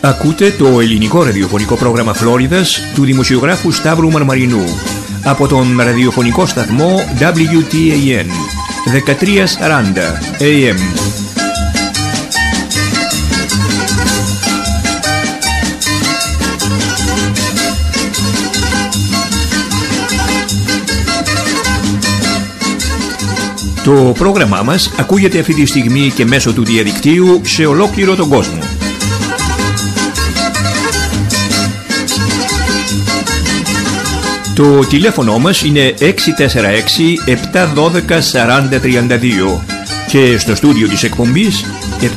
Ακούτε το ελληνικό ραδιοφωνικό πρόγραμμα Φλόριδας του δημοσιογράφου Σταύρου Μαρμαρινού από τον ραδιοφωνικό σταθμό WTAN 1340 AM. Το πρόγραμμά μας ακούγεται αυτή τη στιγμή και μέσω του διαδικτύου σε ολόκληρο τον κόσμο. Το τηλέφωνο μας είναι 646-712-4032 και στο στούντιο της εκπομπής 727-441-3000.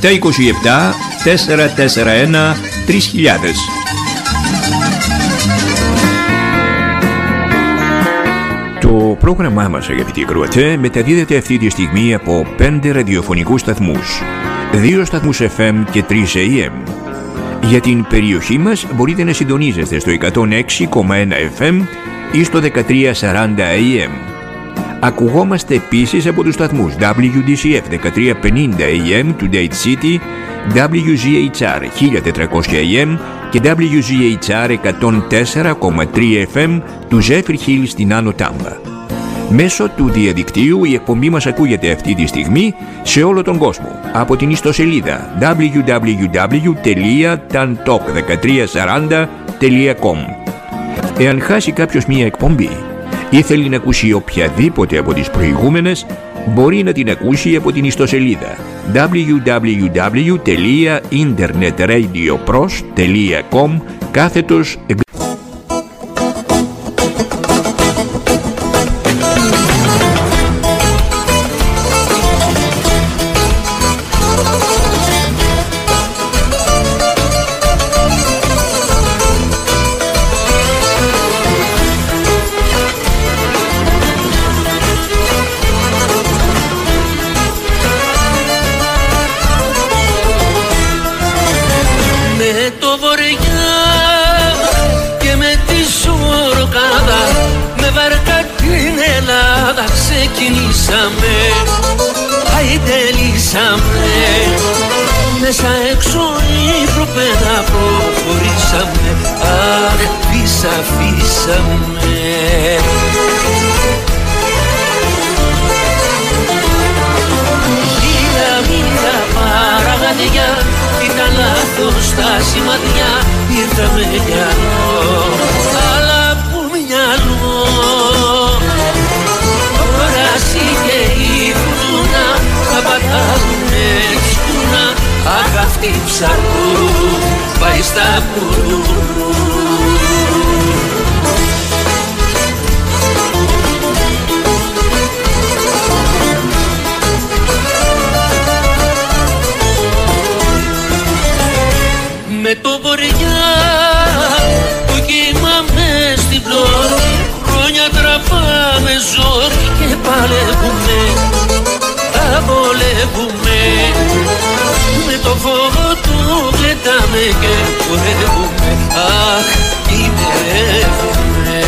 Το πρόγραμμά μας, αγαπητοί ακροατές, μεταδίδεται αυτή τη στιγμή από 5 ραδιοφωνικούς σταθμούς, 2 σταθμούς FM και 3 AM. Για την περιοχή μας μπορείτε να συντονίζεστε στο 106,1 FM ή στο 1340 AM. Ακουγόμαστε επίσης από τους σταθμούς WDCF 1350 AM του Dade City, WGHR 1400 AM και WGHR 104,3 FM του Zephyr Hill στην Άνω Τάμπα. Μέσω του διαδικτύου η εκπομπή μας ακούγεται αυτή τη στιγμή σε όλο τον κόσμο από την ιστοσελίδα www.tantalk1340.com. Εάν χάσει κάποιος μία εκπομπή ή θέλει να ακούσει οποιαδήποτε από τις προηγούμενες, μπορεί να την ακούσει από την ιστοσελίδα www.internetradiopros.com/. Μέσα έξω υπροπέρα προχωρήσαμε, αχ, πεις αφήσαμε. Μίλα παραγαδιά, ήταν λάθος τα σημαδιά, ήρθαμε μυαλό, αλλά που μυαλό. Τώρα και η φουρτούνα θα πατάουνε τη σκούνα, αχ, αυτή ψαρού πάει στα πουλούρου. Με το βορειά το κύμα μες στην πλώρη, χρόνια τραβάμε ζόρι και παλεύουμε, τα βολεύουμε. Με το φόβο του κλετάμε και χορεύουμε, αχ, κινδυνεύουμε.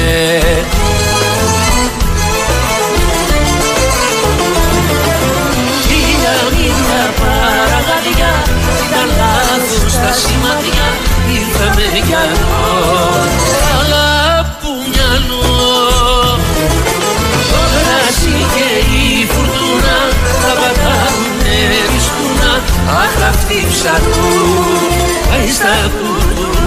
Μίλια παραγαδιά, ήταν λάθος τα σημαδιά, ήρθαμε μυαλό, αλλά που μυαλό. Το κράσι και η φουρτούνα θα πατάουνε τη σκούνα, αχ, αυτή ψαρού πάει στα πουλούρου.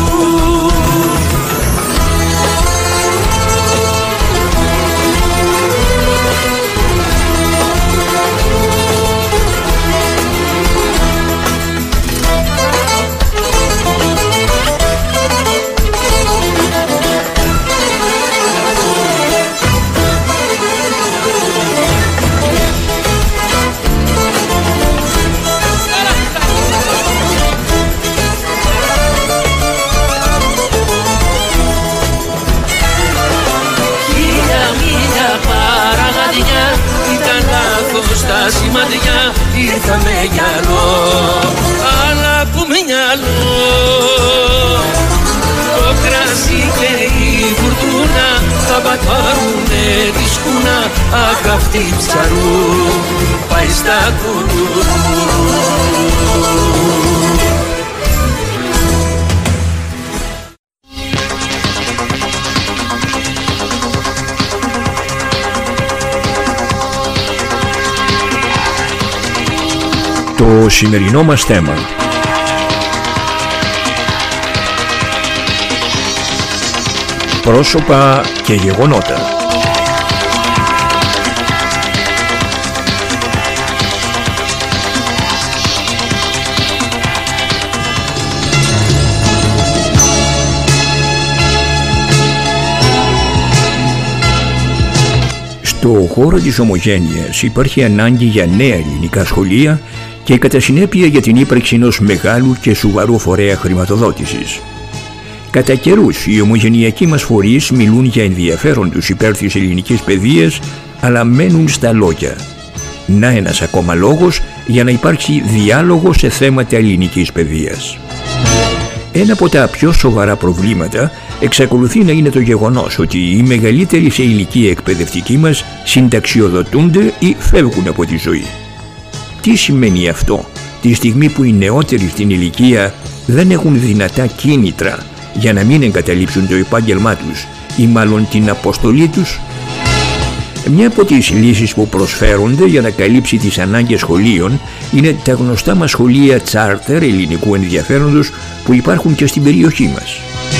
Στα σημαδιά ήρθαμε γυαλό, αλλά που μυαλό. Το κράσι και η φουρτούνα θα πατάρουνε τη σκούνα, αχ, αυτή ψαρού πάει στα κουλούρου. σημερινό μας θέμα. Πρόσωπα και γεγονότα. Στο χώρο της Ομογένειας υπάρχει ανάγκη για νέα ελληνικά σχολεία και κατά συνέπεια για την ύπαρξη ενός μεγάλου και σοβαρού φορέα χρηματοδότησης. Κατά καιρούς οι ομογενειακοί μας φορείς μιλούν για ενδιαφέρον τους υπέρ της ελληνικής παιδείας, αλλά μένουν στα λόγια. Να ένας ακόμα λόγος για να υπάρξει διάλογο σε θέματα ελληνικής παιδείας. Ένα από τα πιο σοβαρά προβλήματα εξακολουθεί να είναι το γεγονός ότι οι μεγαλύτεροι σε ηλικία εκπαιδευτικοί μας συνταξιοδοτούνται ή φεύγουν από τη ζωή. Τι σημαίνει αυτό τη στιγμή που οι νεότεροι στην ηλικία δεν έχουν δυνατά κίνητρα για να μην εγκαταλείψουν το επάγγελμά τους ή μάλλον την αποστολή τους? Μια από τις λύσεις που προσφέρονται για να καλύψει τις ανάγκες σχολείων είναι τα γνωστά μας σχολεία τσάρτερ ελληνικού ενδιαφέροντος που υπάρχουν και στην περιοχή μας.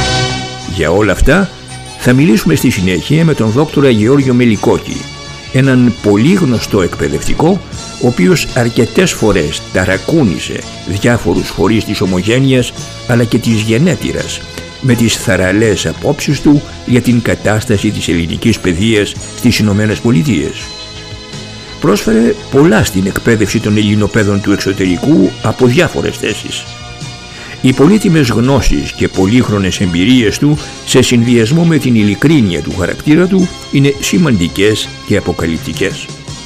Για όλα αυτά θα μιλήσουμε στη συνέχεια με τον δόκτορα Γεώργιο Μελικόκη, έναν πολύ γνωστό εκπαιδευτικό, ο οποίος αρκετές φορές ταρακούνησε διάφορους φορείς της Ομογένειας αλλά και της γενέτειρας με τις θαραλέες απόψεις του για την κατάσταση της ελληνικής παιδείας στις Ηνωμένες Πολιτείες. Πρόσφερε πολλά στην εκπαίδευση των Ελληνοπαίδων του εξωτερικού από διάφορες θέσεις. Οι πολύτιμες γνώσεις και πολύχρονες εμπειρίες του σε συνδυασμό με την ειλικρίνεια του χαρακτήρα του είναι σημαντικές και αποκαλυπτικές.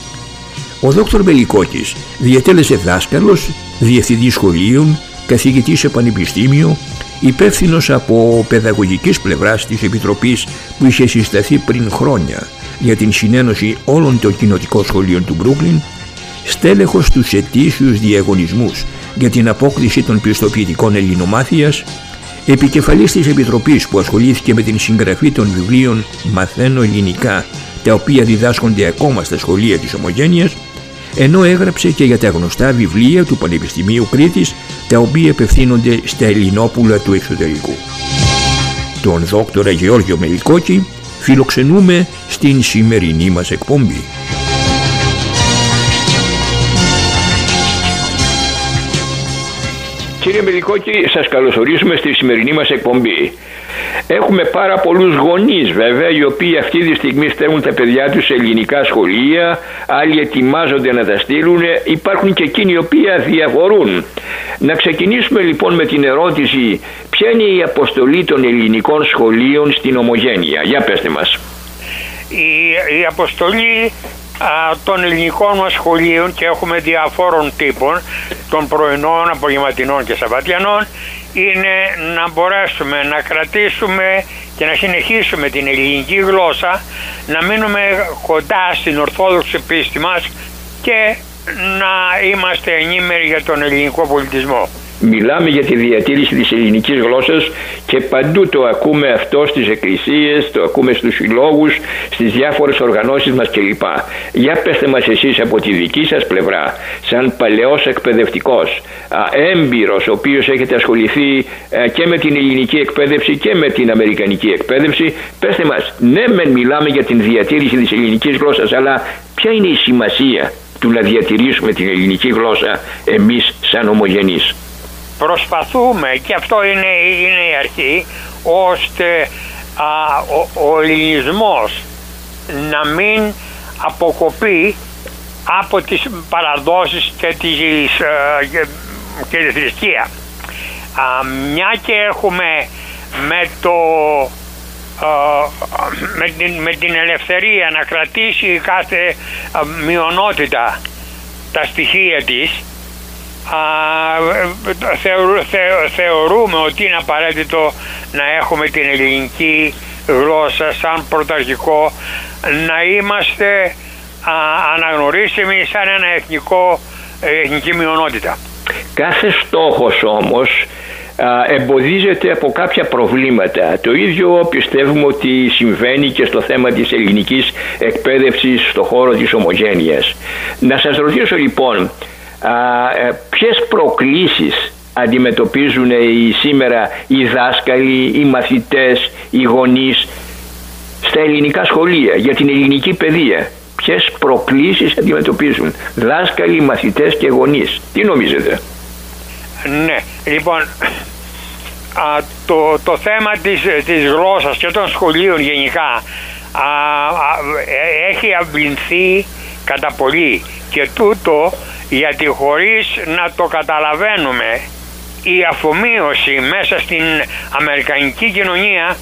Ο δόκτωρ Μελικόκης διατέλεσε δάσκαλος, διευθυντής σχολείων, καθηγητής σε πανεπιστήμιο, υπεύθυνος από παιδαγωγικής πλευράς της Επιτροπής που είχε συσταθεί πριν χρόνια για την συνένωση όλων των κοινοτικών σχολείων του Μπρούκλιν, στέλεχος στους ετήσιους διαγωνισμούς για την απόκτηση των πιστοποιητικών ελληνομάθειας, επικεφαλής της Επιτροπής που ασχολήθηκε με την συγγραφή των βιβλίων «Μαθαίνω ελληνικά», τα οποία διδάσκονται ακόμα στα σχολεία της Ομογένειας, ενώ έγραψε και για τα γνωστά βιβλία του Πανεπιστημίου Κρήτης, τα οποία απευθύνονται στα Ελληνόπουλα του εξωτερικού. Τον δόκτορα Γεώργιο Μελικόκη φιλοξενούμε στην σημερινή μας εκπομπή. Κύριε Μελικόκη, σας καλωσορίζουμε στη σημερινή μας εκπομπή. Έχουμε πάρα πολλούς γονείς βέβαια, οι οποίοι αυτή τη στιγμή στέλνουν τα παιδιά τους σε ελληνικά σχολεία, άλλοι ετοιμάζονται να τα στείλουν, υπάρχουν και εκείνοι οι οποίοι διαφορούν. Να ξεκινήσουμε λοιπόν με την ερώτηση, ποια είναι η αποστολή των ελληνικών σχολείων στην Ομογένεια? Για πέστε μας. Η αποστολή των ελληνικών μας σχολείων, και έχουμε διαφόρων τύπων, των πρωινών, απογευματινών και σαββατιανών, είναι να μπορέσουμε να κρατήσουμε και να συνεχίσουμε την ελληνική γλώσσα, να μείνουμε κοντά στην ορθόδοξη πίστη μας και να είμαστε ενήμεροι για τον ελληνικό πολιτισμό. Μιλάμε για τη διατήρηση της ελληνικής γλώσσας και παντού το ακούμε αυτό, στις εκκλησίες, το ακούμε στους συλλόγους, στις διάφορες οργανώσεις μας κλπ. Για πέστε μας εσείς από τη δική σας πλευρά, σαν παλαιός εκπαιδευτικός, έμπειρος, ο οποίος έχετε ασχοληθεί και με την ελληνική εκπαίδευση και με την αμερικανική εκπαίδευση, πέστε μας, ναι μεν μιλάμε για την διατήρηση της ελληνικής γλώσσας, αλλά ποια είναι η σημασία του να διατηρήσουμε την ελληνική γλώσσα εμείς σαν ομογενείς? Προσπαθούμε, και αυτό είναι η αρχή, ώστε ο ελληνισμός να μην αποκοπεί από τις παραδόσεις και τη θρησκεία. Μια και έχουμε με την ελευθερία να κρατήσει κάθε μειονότητα τα στοιχεία της, θεωρούμε ότι είναι απαραίτητο να έχουμε την ελληνική γλώσσα σαν πρωταρχικό, να είμαστε αναγνωρίσιμοι σαν ένα εθνική μειονότητα. Κάθε στόχος όμως εμποδίζεται από κάποια προβλήματα. Το ίδιο πιστεύουμε ότι συμβαίνει και στο θέμα της ελληνικής εκπαίδευσης στο χώρο της Ομογένειας. Να σας ρωτήσω λοιπόν, ποια ποιες προκλήσεις αντιμετωπίζουν σήμερα οι δάσκαλοι, οι μαθητές, οι γονείς στα ελληνικά σχολεία για την ελληνική παιδεία? Ποιες προκλήσεις αντιμετωπίζουν δάσκαλοι, μαθητές και γονείς? Τι νομίζετε? Ναι, λοιπόν, το θέμα της γλώσσας και των σχολείων γενικά έχει αυλυνθεί κατά πολύ, και τούτο γιατί χωρίς να το καταλαβαίνουμε η αφομοίωση μέσα στην αμερικανική κοινωνία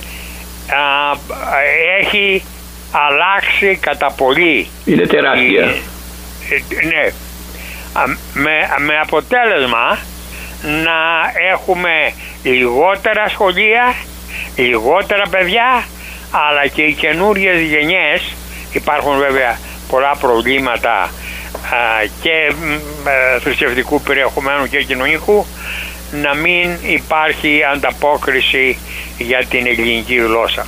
έχει αλλάξει κατά πολύ. Είναι τεράστια. Ναι. Με αποτέλεσμα να έχουμε λιγότερα σχολεία, λιγότερα παιδιά, αλλά και οι καινούριες γενιές, υπάρχουν βέβαια πολλά προβλήματα και θρησκευτικού περιεχομένου και κοινωνικού, να μην υπάρχει ανταπόκριση για την ελληνική γλώσσα.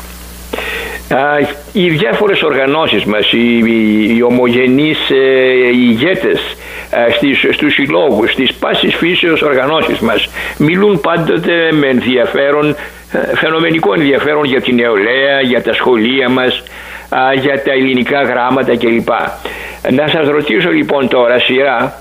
Οι διάφορες οργανώσεις μας, οι ομογενείς ηγέτες στους συλλόγους, στις πάσης φύσεως οργανώσεις μας μιλούν πάντοτε με ενδιαφέρον, φαινομενικό ενδιαφέρον για την νεολαία, για τα σχολεία μας, για τα ελληνικά γράμματα κλπ. Να σας ρωτήσω λοιπόν τώρα σειρά,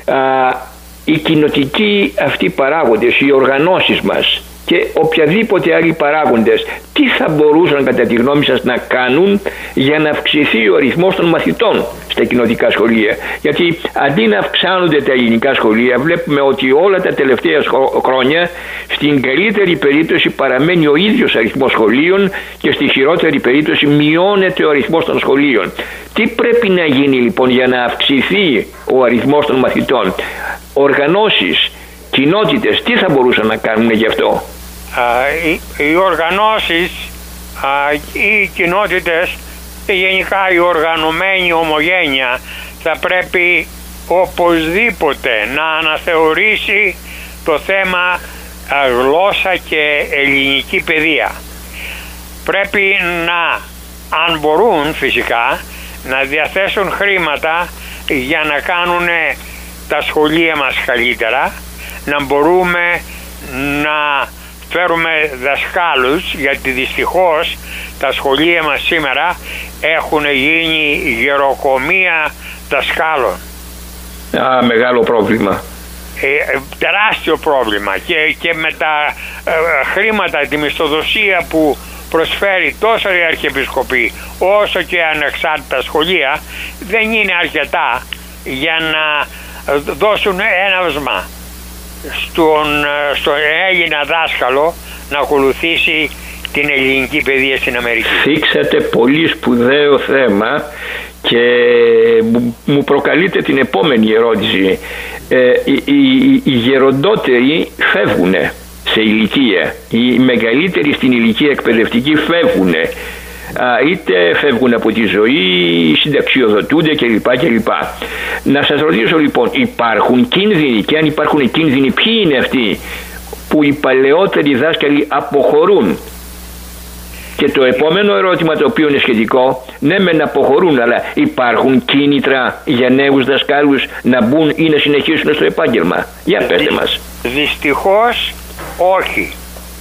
οι κοινοτικοί αυτοί παράγοντες, οι οργανώσεις μας και οποιαδήποτε άλλοι παράγοντες, τι θα μπορούσαν κατά τη γνώμη σας να κάνουν για να αυξηθεί ο αριθμός των μαθητών στα κοινοτικά σχολεία? Γιατί αντί να αυξάνονται τα ελληνικά σχολεία, βλέπουμε ότι όλα τα τελευταία χρόνια στην καλύτερη περίπτωση παραμένει ο ίδιος αριθμός σχολείων και στη χειρότερη περίπτωση μειώνεται ο αριθμός των σχολείων. Τι πρέπει να γίνει λοιπόν για να αυξηθεί ο αριθμός των μαθητών? Οργανώσεις, κοινότητες, τι θα μπορούσαν να κάνουν γι' αυτό? Οι οργανώσεις, οι κοινότητες και γενικά η οργανωμένη ομογένεια θα πρέπει οπωσδήποτε να αναθεωρήσει το θέμα γλώσσα και ελληνική παιδεία. Πρέπει να, αν μπορούν φυσικά, να διαθέσουν χρήματα για να κάνουν τα σχολεία μας καλύτερα, να μπορούμε να φέρουμε δασκάλους, γιατί δυστυχώς τα σχολεία μας σήμερα έχουν γίνει γεροκομεία δασκάλων. Μεγάλο πρόβλημα. Τεράστιο πρόβλημα, και με τα χρήματα, τη μισθοδοσία που προσφέρει τόσο η Αρχιεπισκοπή όσο και ανεξάρτητα σχολεία, δεν είναι αρκετά για να δώσουν έναυσμα στον Έλληνα δάσκαλο να ακολουθήσει την ελληνική παιδεία στην Αμερική. Θίξατε πολύ σπουδαίο θέμα και μου προκαλείτε την επόμενη ερώτηση. Οι γεροντότεροι φεύγουν σε ηλικία, οι μεγαλύτεροι στην ηλικία εκπαιδευτική φεύγουν, είτε φεύγουν από τη ζωή, συνταξιοδοτούνται κλπ. Να σας ρωτήσω λοιπόν, υπάρχουν κίνδυνοι, και αν υπάρχουν κίνδυνοι, ποιοι είναι αυτοί που οι παλαιότεροι δάσκαλοι αποχωρούν? Και το επόμενο ερώτημα, το οποίο είναι σχετικό, ναι μεν αποχωρούν, αλλά υπάρχουν κίνητρα για νέους δασκάλους να μπουν ή να συνεχίσουν στο επάγγελμα? Για πέστε μας. Δυστυχώς όχι,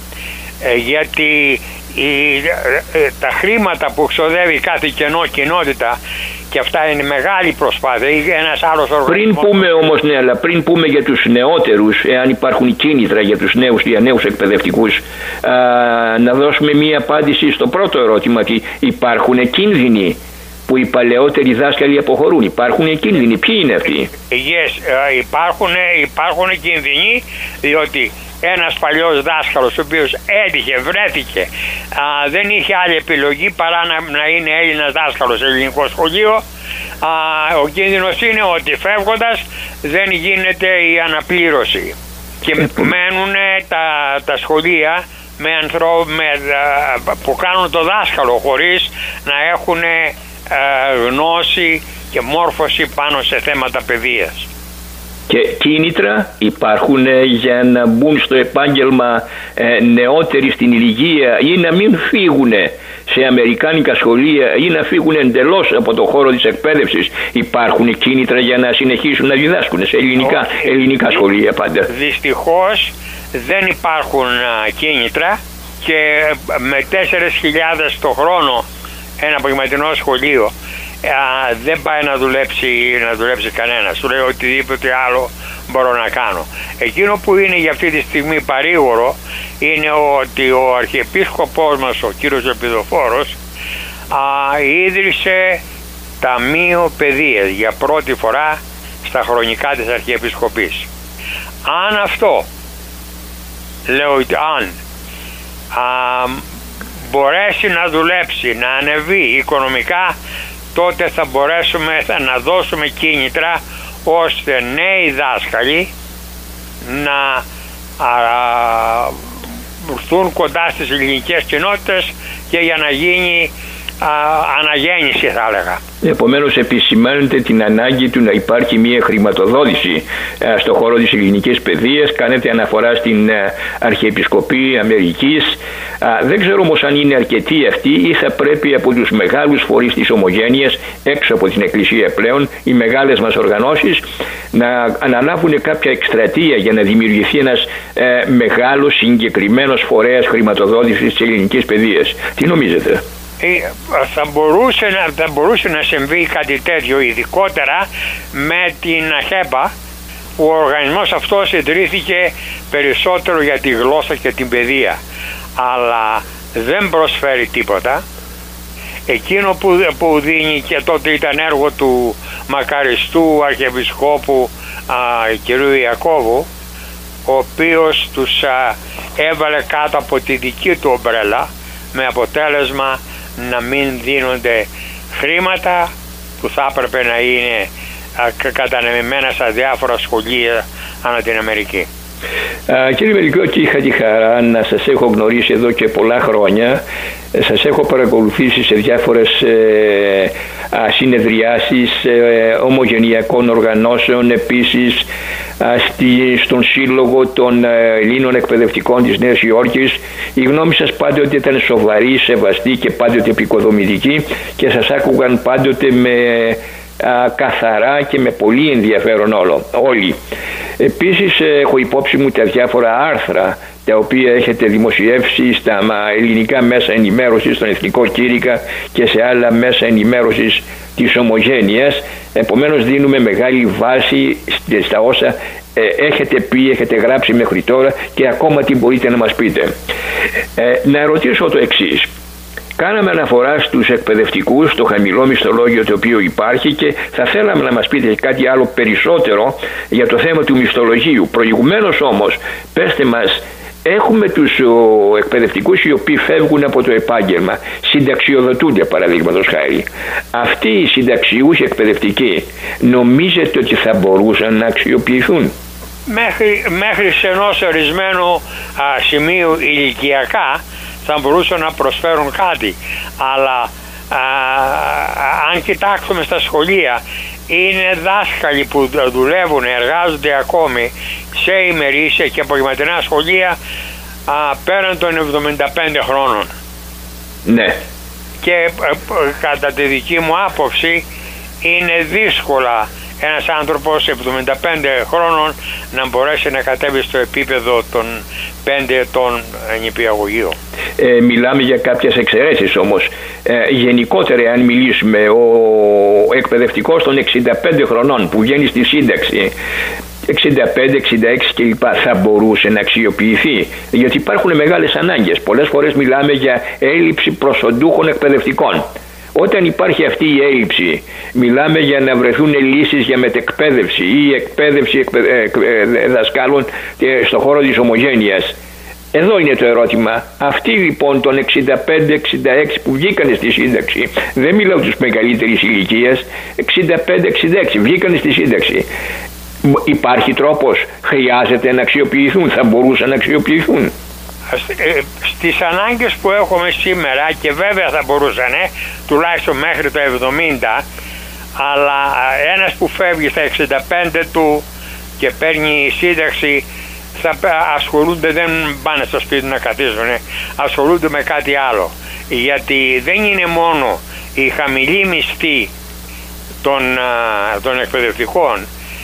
γιατί τα χρήματα που ξοδεύει κάθε κοινότητα, και αυτά είναι μεγάλη προσπάθεια, ένας άλλος οργανισμός. Πριν πούμε όμως, ναι, αλλά πριν πούμε για τους νεότερους, εάν υπάρχουν κίνητρα για τους νέους, για νέους εκπαιδευτικούς, να δώσουμε μία απάντηση στο πρώτο ερώτημα, ότι υπάρχουν κίνδυνοι που οι παλαιότεροι δάσκαλοι αποχωρούν? Υπάρχουν κίνδυνοι, ποιοι είναι αυτοί? Υπάρχουν κίνδυνοι, διότι ένας παλιός δάσκαλος, ο οποίος βρέθηκε, δεν είχε άλλη επιλογή παρά να είναι Έλληνας δάσκαλος σε ελληνικό σχολείο, ο κίνδυνος είναι ότι φεύγοντας δεν γίνεται η αναπλήρωση και μένουν τα σχολεία με που κάνουν το δάσκαλο χωρίς να έχουν γνώση και μόρφωση πάνω σε θέματα παιδείας. Και κίνητρα υπάρχουν για να μπουν στο επάγγελμα νεότεροι στην ηλικία ή να μην φύγουν σε αμερικάνικα σχολεία ή να φύγουν εντελώς από το χώρο της εκπαίδευσης? Υπάρχουν κίνητρα για να συνεχίσουν να διδάσκουν σε ελληνικά σχολεία πάντα? Δυστυχώς δεν υπάρχουν κίνητρα και με 4.000 το χρόνο ένα απογευματινό σχολείο δεν πάει να δουλέψει κανένας. Του λέει οτιδήποτε άλλο μπορώ να κάνω. Εκείνο που είναι για αυτή τη στιγμή παρήγορο είναι ότι ο Αρχιεπίσκοπος μας, ο κύριος Ελπιδοφόρος, ίδρυσε Ταμείο Παιδείας για πρώτη φορά στα χρονικά της Αρχιεπισκοπής. Αν αυτό, λέω αν μπορέσει να δουλέψει, να ανεβεί οικονομικά, τότε θα μπορέσουμε να δώσουμε κίνητρα ώστε νέοι δάσκαλοι να έρθουν κοντά στις ελληνικές κοινότητες και για να γίνει αναγέννηση, θα έλεγα. Επομένως επισημάνετε την ανάγκη του να υπάρχει μια χρηματοδότηση στον χώρο της ελληνικής παιδείας. Κάνετε αναφορά στην Αρχιεπισκοπή Αμερικής. Δεν ξέρω όμως αν είναι αρκετή αυτή ή θα πρέπει από τους μεγάλους φορείς της ομογένειας, έξω από την Εκκλησία πλέον, οι μεγάλες μας οργανώσεις, να αναλάβουν κάποια εκστρατεία για να δημιουργηθεί ένας μεγάλος συγκεκριμένος φορέας χρηματοδότησης της ελληνικής παιδείας. Τι νομίζετε? Θα μπορούσε να συμβεί κάτι τέτοιο, ειδικότερα με την ΑΧΕΠΑ, που ο οργανισμός αυτός ιδρύθηκε περισσότερο για τη γλώσσα και την παιδεία, αλλά δεν προσφέρει τίποτα. Εκείνο που δίνει, και τότε ήταν έργο του μακαριστού Αρχιεπισκόπου κ. Ιακώβου, ο οποίος τους έβαλε κάτω από τη δική του ομπρέλα, με αποτέλεσμα να μην δίνονται χρήματα που θα έπρεπε να είναι κατανεμημένα στα διάφορα σχολεία ανά την Αμερική. Κύριε Μελικιώτη, είχα τη χαρά να σας έχω γνωρίσει εδώ και πολλά χρόνια. Σας έχω παρακολουθήσει σε διάφορες συνεδριάσεις ομογενειακών οργανώσεων, επίσης στον Σύλλογο των Ελλήνων Εκπαιδευτικών της Νέας Υόρκης. Η γνώμη σας πάντοτε ήταν σοβαρή, σεβαστή και πάντοτε επικοδομητική και σας άκουγαν πάντοτε με καθαρά και με πολύ ενδιαφέρον όλοι. Επίσης έχω υπόψη μου τα διάφορα άρθρα τα οποία έχετε δημοσιεύσει στα ελληνικά μέσα ενημέρωσης, στον Εθνικό Κήρυκα και σε άλλα μέσα ενημέρωσης της ομογένειας. Επομένως δίνουμε μεγάλη βάση στα όσα έχετε πει, έχετε γράψει μέχρι τώρα και ακόμα τι μπορείτε να μας πείτε. Να ρωτήσω το εξής. Κάναμε αναφορά στους εκπαιδευτικούς, στο χαμηλό μισθολόγιο το οποίο υπάρχει, και θα θέλαμε να μας πείτε κάτι άλλο περισσότερο για το θέμα του μισθολογίου. Προηγουμένως όμως, πέστε μας, έχουμε τους εκπαιδευτικούς οι οποίοι φεύγουν από το επάγγελμα, συνταξιοδοτούνται παραδείγματος χάρη. Αυτοί οι συνταξιούχοι εκπαιδευτικοί νομίζετε ότι θα μπορούσαν να αξιοποιηθούν? Μέχρι σε ενός ορισμένου σημείου ηλικιακά θα μπορούσαν να προσφέρουν κάτι, αλλά αν κοιτάξουμε στα σχολεία, είναι δάσκαλοι που δουλεύουν, εργάζονται ακόμη σε ημερήσια και απογευματινά σχολεία πέραν των 75 χρόνων. Ναι. Και κατά τη δική μου άποψη είναι δύσκολα ένας άνθρωπος 75 χρόνων να μπορέσει να κατέβει στο επίπεδο των 5 ετών νηπιαγωγείου. Μιλάμε για κάποιες εξαιρέσεις όμως. Γενικότερα, αν μιλήσουμε, ο εκπαιδευτικός των 65 χρονών που βγαίνει στη σύνταξη, 65, 66 κλπ. Θα μπορούσε να αξιοποιηθεί, γιατί υπάρχουν μεγάλες ανάγκες. Πολλές φορές μιλάμε για έλλειψη προσοντούχων εκπαιδευτικών. Όταν υπάρχει αυτή η έλλειψη, μιλάμε για να βρεθούν λύσεις για μετεκπαίδευση ή εκπαίδευση δασκάλων στον χώρο της ομογένειας. Εδώ είναι το ερώτημα. Αυτοί λοιπόν των 65-66 που βγήκαν στη σύνταξη, δεν μιλάω τους μεγαλύτερης ηλικίας, 65-66 βγήκαν στη σύνταξη. Υπάρχει τρόπος? Χρειάζεται να αξιοποιηθούν? Θα μπορούσαν να αξιοποιηθούν? Στις ανάγκες που έχουμε σήμερα, και βέβαια θα μπορούσαν τουλάχιστον μέχρι το 70, αλλά ένας που φεύγει στα 65 του και παίρνει σύνταξη, θα ασχολούνται, δεν πάνε στο σπίτι να καθίσουν, ασχολούνται με κάτι άλλο. γιατί δεν είναι μόνο η χαμηλή μισθή των εκπαιδευτικών,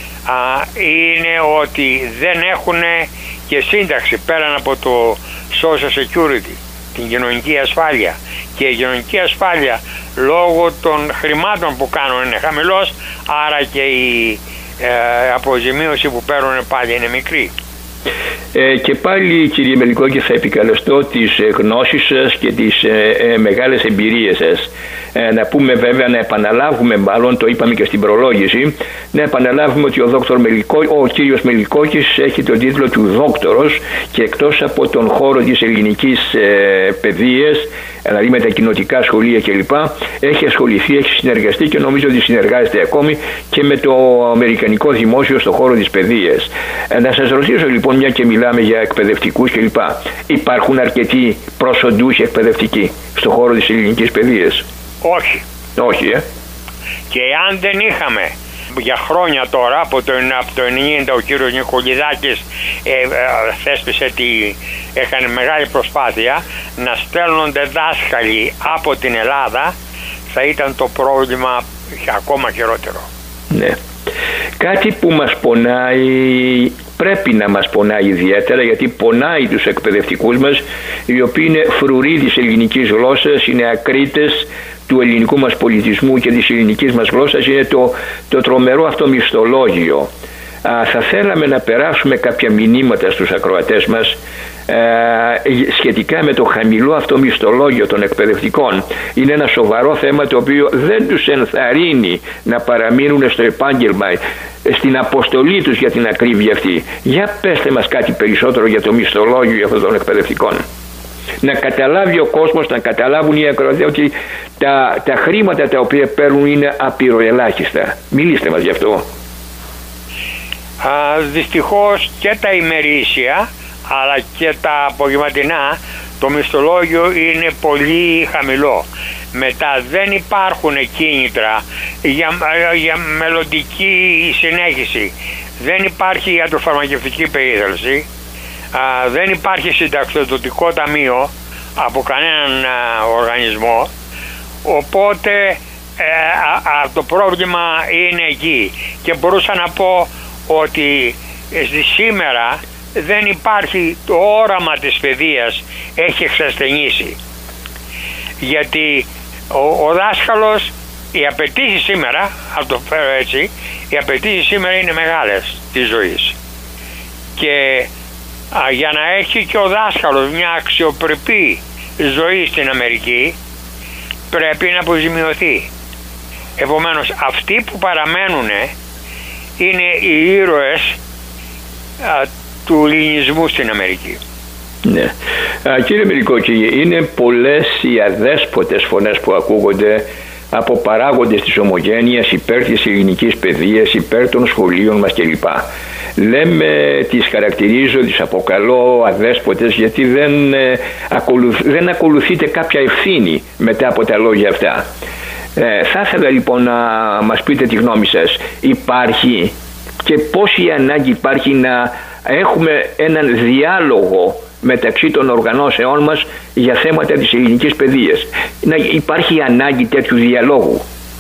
είναι ότι δεν έχουν και σύνταξη πέραν από το social security, την κοινωνική ασφάλεια, και η κοινωνική ασφάλεια λόγω των χρημάτων που κάνουν είναι χαμηλός, άρα και η αποζημίωση που παίρνουν πάλι είναι μικρή. Και πάλι, κύριε Μελικόκη, θα επικαλεστώ τις γνώσεις σας και τις μεγάλες εμπειρίες σας. Να πούμε βέβαια, να επαναλάβουμε, μάλλον το είπαμε και στην προλόγηση, να επαναλάβουμε ότι ο κύριος Μελικόκης έχει τον τίτλο του δόκτορος, και εκτός από τον χώρο της ελληνικής παιδείας, δηλαδή με τα κοινοτικά σχολεία κλπ, έχει ασχοληθεί, έχει συνεργαστεί και νομίζω ότι συνεργάζεται ακόμη και με το αμερικανικό δημόσιο στον χώρο της παιδείας. Να σας ρωτήσω λοιπόν, μια και μιλάμε για εκπαιδευτικούς κλπ, υπάρχουν αρκετοί προσοντούχοι εκπαιδευτικοί στον χώρο της ελληνικής παιδείας? Όχι. Όχι, Και αν δεν είχαμε για χρόνια τώρα, από το 90 ο κύριος Νικολιδάκης θέσπισε έκανε μεγάλη προσπάθεια να στέλνονται δάσκαλοι από την Ελλάδα, θα ήταν το πρόβλημα ακόμα χειρότερο. Ναι. Κάτι που μας πονάει, πρέπει να μας πονάει ιδιαίτερα, γιατί πονάει τους εκπαιδευτικούς μας, οι οποίοι είναι φρουροί της ελληνικής γλώσσας, είναι ακρίτες του ελληνικού μας πολιτισμού και της ελληνικής μας γλώσσας, είναι το τρομερό αυτό μισθολόγιο. Θα θέλαμε να περάσουμε κάποια μηνύματα στους ακροατές μας σχετικά με το χαμηλό αυτό μισθολόγιο των εκπαιδευτικών. Είναι ένα σοβαρό θέμα το οποίο δεν τους ενθαρρύνει να παραμείνουν στο επάγγελμα, στην αποστολή τους, για την ακρίβεια αυτή. Για πέστε μας κάτι περισσότερο για το μισθολόγιο αυτών των εκπαιδευτικών. Να καταλάβει ο κόσμος, να καταλάβουν οι ακροατές ότι τα χρήματα τα οποία παίρνουν είναι απειροελάχιστα. Μιλήστε μας γι' αυτό. Δυστυχώς και τα ημερήσια αλλά και τα απογευματινά το μισθολόγιο είναι πολύ χαμηλό. Μετά δεν υπάρχουν κίνητρα για μελλοντική συνέχιση. Δεν υπάρχει ιατροφαρμακευτική περίθαλψη, δεν υπάρχει συνταξιοδοτικό ταμείο από κανέναν οργανισμό, οπότε το πρόβλημα είναι εκεί. Και μπορούσα να πω ότι σήμερα δεν υπάρχει, το όραμα της παιδείας έχει εξασθενήσει, γιατί ο δάσκαλος, οι απαιτήσεις σήμερα, θα το φέρω έτσι, οι απαιτήσεις σήμερα είναι μεγάλες της ζωής, και για να έχει και ο δάσκαλος μια αξιοπρεπή ζωή στην Αμερική πρέπει να αποζημιωθεί. Επομένως αυτοί που παραμένουν είναι οι ήρωες του ελληνισμού στην Αμερική. Ναι. Κύριε Μελικόκη, είναι πολλές οι αδέσποτες φωνές που ακούγονται από παράγοντες της ομογένειας υπέρ της ελληνικής παιδείας, υπέρ των σχολείων μας κλπ. Λέμε, τις χαρακτηρίζω, τις αποκαλώ αδέσποτες, γιατί δεν ακολουθείται κάποια ευθύνη μετά από τα λόγια αυτά. Θα ήθελα λοιπόν να μας πείτε τη γνώμη σας. Υπάρχει και πόση ανάγκη υπάρχει να έχουμε έναν διάλογο μεταξύ των οργανώσεών μας για θέματα της ελληνικής παιδείας? Να υπάρχει ανάγκη τέτοιου διαλόγου?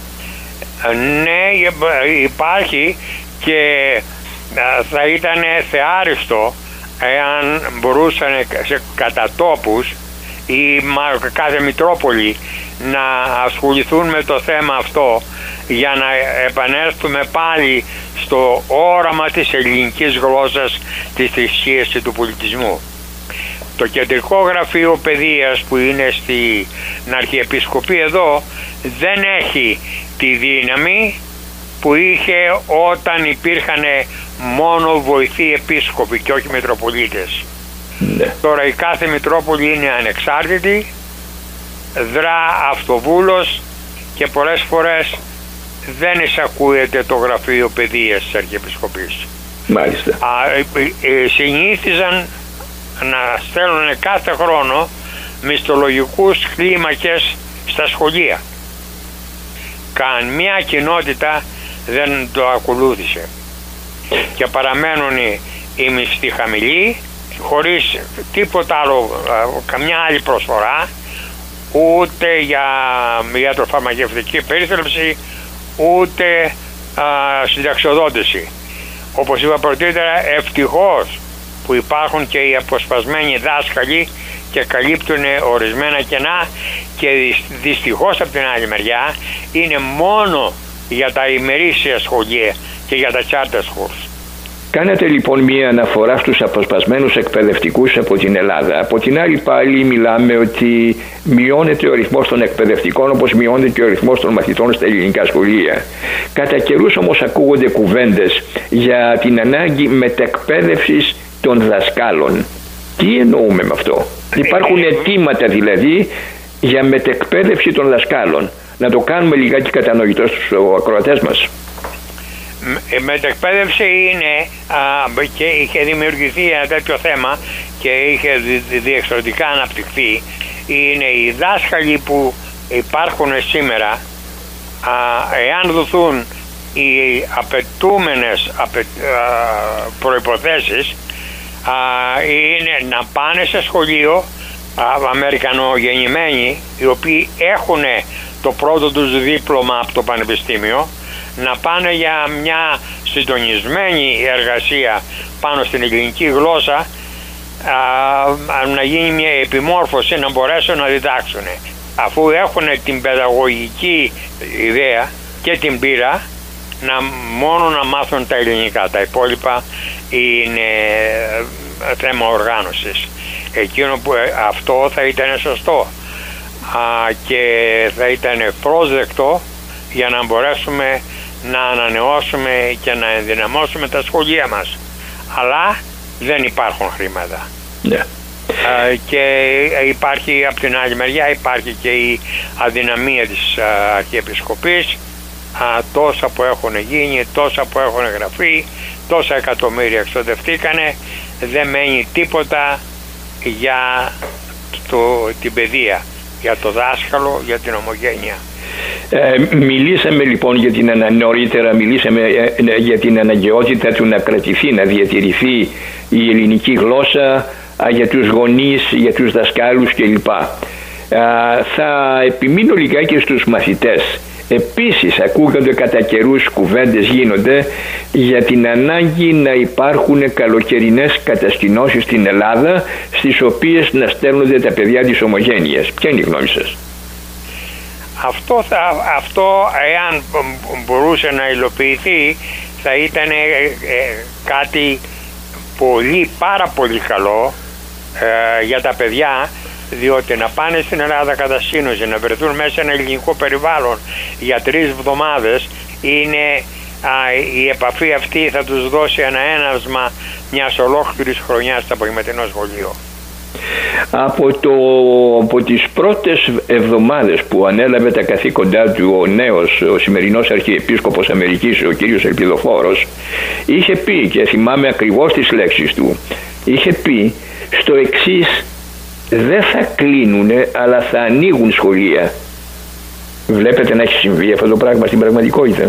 Ναι, υπάρχει, και θα ήταν θεάριστο εάν μπορούσαν σε κατατόπους ή κάθε Μητρόπολη να ασχοληθούν με το θέμα αυτό, για να επανέλθουμε πάλι στο όραμα της ελληνικής γλώσσας, της θρησκείας και του πολιτισμού. Το κεντρικό γραφείο παιδείας που είναι στην Αρχιεπισκοπή εδώ δεν έχει τη δύναμη που είχε όταν υπήρχαν μόνο βοηθοί επίσκοποι και όχι Μητροπολίτες. Ναι. Τώρα η κάθε Μητρόπολη είναι ανεξάρτητη, δρά αυτοβούλος, και πολλές φορές δεν εισακούεται το γραφείο παιδείας της Αρχιεπισκοπής. Μάλιστα. Συνήθιζαν να στέλνουν κάθε χρόνο μισθολογικούς κλίμακες στα σχολεία. Καμία κοινότητα δεν το ακολούθησε και παραμένουν οι μισθοί χαμηλοί, χωρίς τίποτα άλλο, καμιά άλλη προσφορά, ούτε για ιατροφαρμακευτική περίθαλψη, ούτε συνταξιοδότηση. Όπως είπα πρωτήτερα, ευτυχώς που υπάρχουν και οι αποσπασμένοι δάσκαλοι και καλύπτουν ορισμένα κενά, και δυστυχώς από την άλλη μεριά είναι μόνο για τα ημερήσια σχολεία και για τα charter schools. Κάνατε λοιπόν μία αναφορά στους αποσπασμένους εκπαιδευτικούς από την Ελλάδα. Από την άλλη πάλι μιλάμε ότι μειώνεται ο αριθμός των εκπαιδευτικών, όπως μειώνεται και ο αριθμός των μαθητών στα ελληνικά σχολεία. Κατά καιρούς όμως ακούγονται κουβέντες για την ανάγκη μετεκπαίδευσης των δασκάλων. Τι εννοούμε με αυτό? Υπάρχουν αιτήματα δηλαδή για μετεκπαίδευση των δασκάλων. Να το κάνουμε λιγάκι κατανοητό στους ακροατές μας. Η μετεκπαίδευση είναι, και είχε δημιουργηθεί ένα τέτοιο θέμα και είχε διεξοδικά αναπτυχθεί, είναι οι δάσκαλοι που υπάρχουν σήμερα, εάν δοθούν οι απαιτούμενες προϋποθέσεις, είναι να πάνε σε σχολείο, αμερικανογεννημένοι, οι οποίοι έχουν το πρώτο τους δίπλωμα από το πανεπιστήμιο, να πάνε για μια συντονισμένη εργασία πάνω στην ελληνική γλώσσα, να γίνει μια επιμόρφωση, να μπορέσουν να διδάξουν. Αφού έχουν την παιδαγωγική ιδέα και την πείρα, μόνο να μάθουν τα ελληνικά. Τα υπόλοιπα είναι θέμα οργάνωσης. Εκείνο που αυτό θα ήταν σωστό και θα ήταν πρόσδεκτο για να μπορέσουμε να ανανεώσουμε και να ενδυναμώσουμε τα σχολεία μας. Αλλά δεν υπάρχουν χρήματα. Yeah. Και υπάρχει από την άλλη μεριά, υπάρχει και η αδυναμία της Αρχιεπισκοπής. Τόσα που έχουν γίνει, τόσα που έχουν γραφεί, τόσα εκατομμύρια εξοδευτήκανε, δεν μένει τίποτα για την παιδεία, για το δάσκαλο, για την ομογένεια. Μιλήσαμε λοιπόν νωρίτερα μιλήσαμε για την αναγκαιότητα του να κρατηθεί, να διατηρηθεί η ελληνική γλώσσα, για τους γονείς, για τους δασκάλους κλπ. Θα επιμείνω λιγάκι στους μαθητές. Επίσης ακούγονται κατά καιρούς κουβέντες, γίνονται για την ανάγκη να υπάρχουν καλοκαιρινές κατασκηνώσεις στην Ελλάδα, στις οποίες να στέλνονται τα παιδιά της ομογένειας. Ποια είναι η γνώμη σας? Αυτό εάν μπορούσε να υλοποιηθεί, θα ήταν κάτι πάρα πολύ καλό για τα παιδιά, διότι να πάνε στην Ελλάδα κατασκήνωση, να βρεθούν μέσα σε ένα ελληνικό περιβάλλον για 3 εβδομάδες, είναι η επαφή αυτή θα τους δώσει ένα έναυσμα μιας ολόκληρης χρονιάς στο απογευματινό σχολείο. Από τις πρώτες εβδομάδες που ανέλαβε τα καθήκοντά του ο σημερινός Αρχιεπίσκοπος Αμερικής, ο κύριος Ελπιδοφόρος, είχε πει, και θυμάμαι ακριβώς τις λέξεις του, είχε πει στο εξής: δεν θα κλείνουνε, αλλά θα ανοίγουν σχολεία. Βλέπετε να έχει συμβεί αυτό το πράγμα στην πραγματικότητα?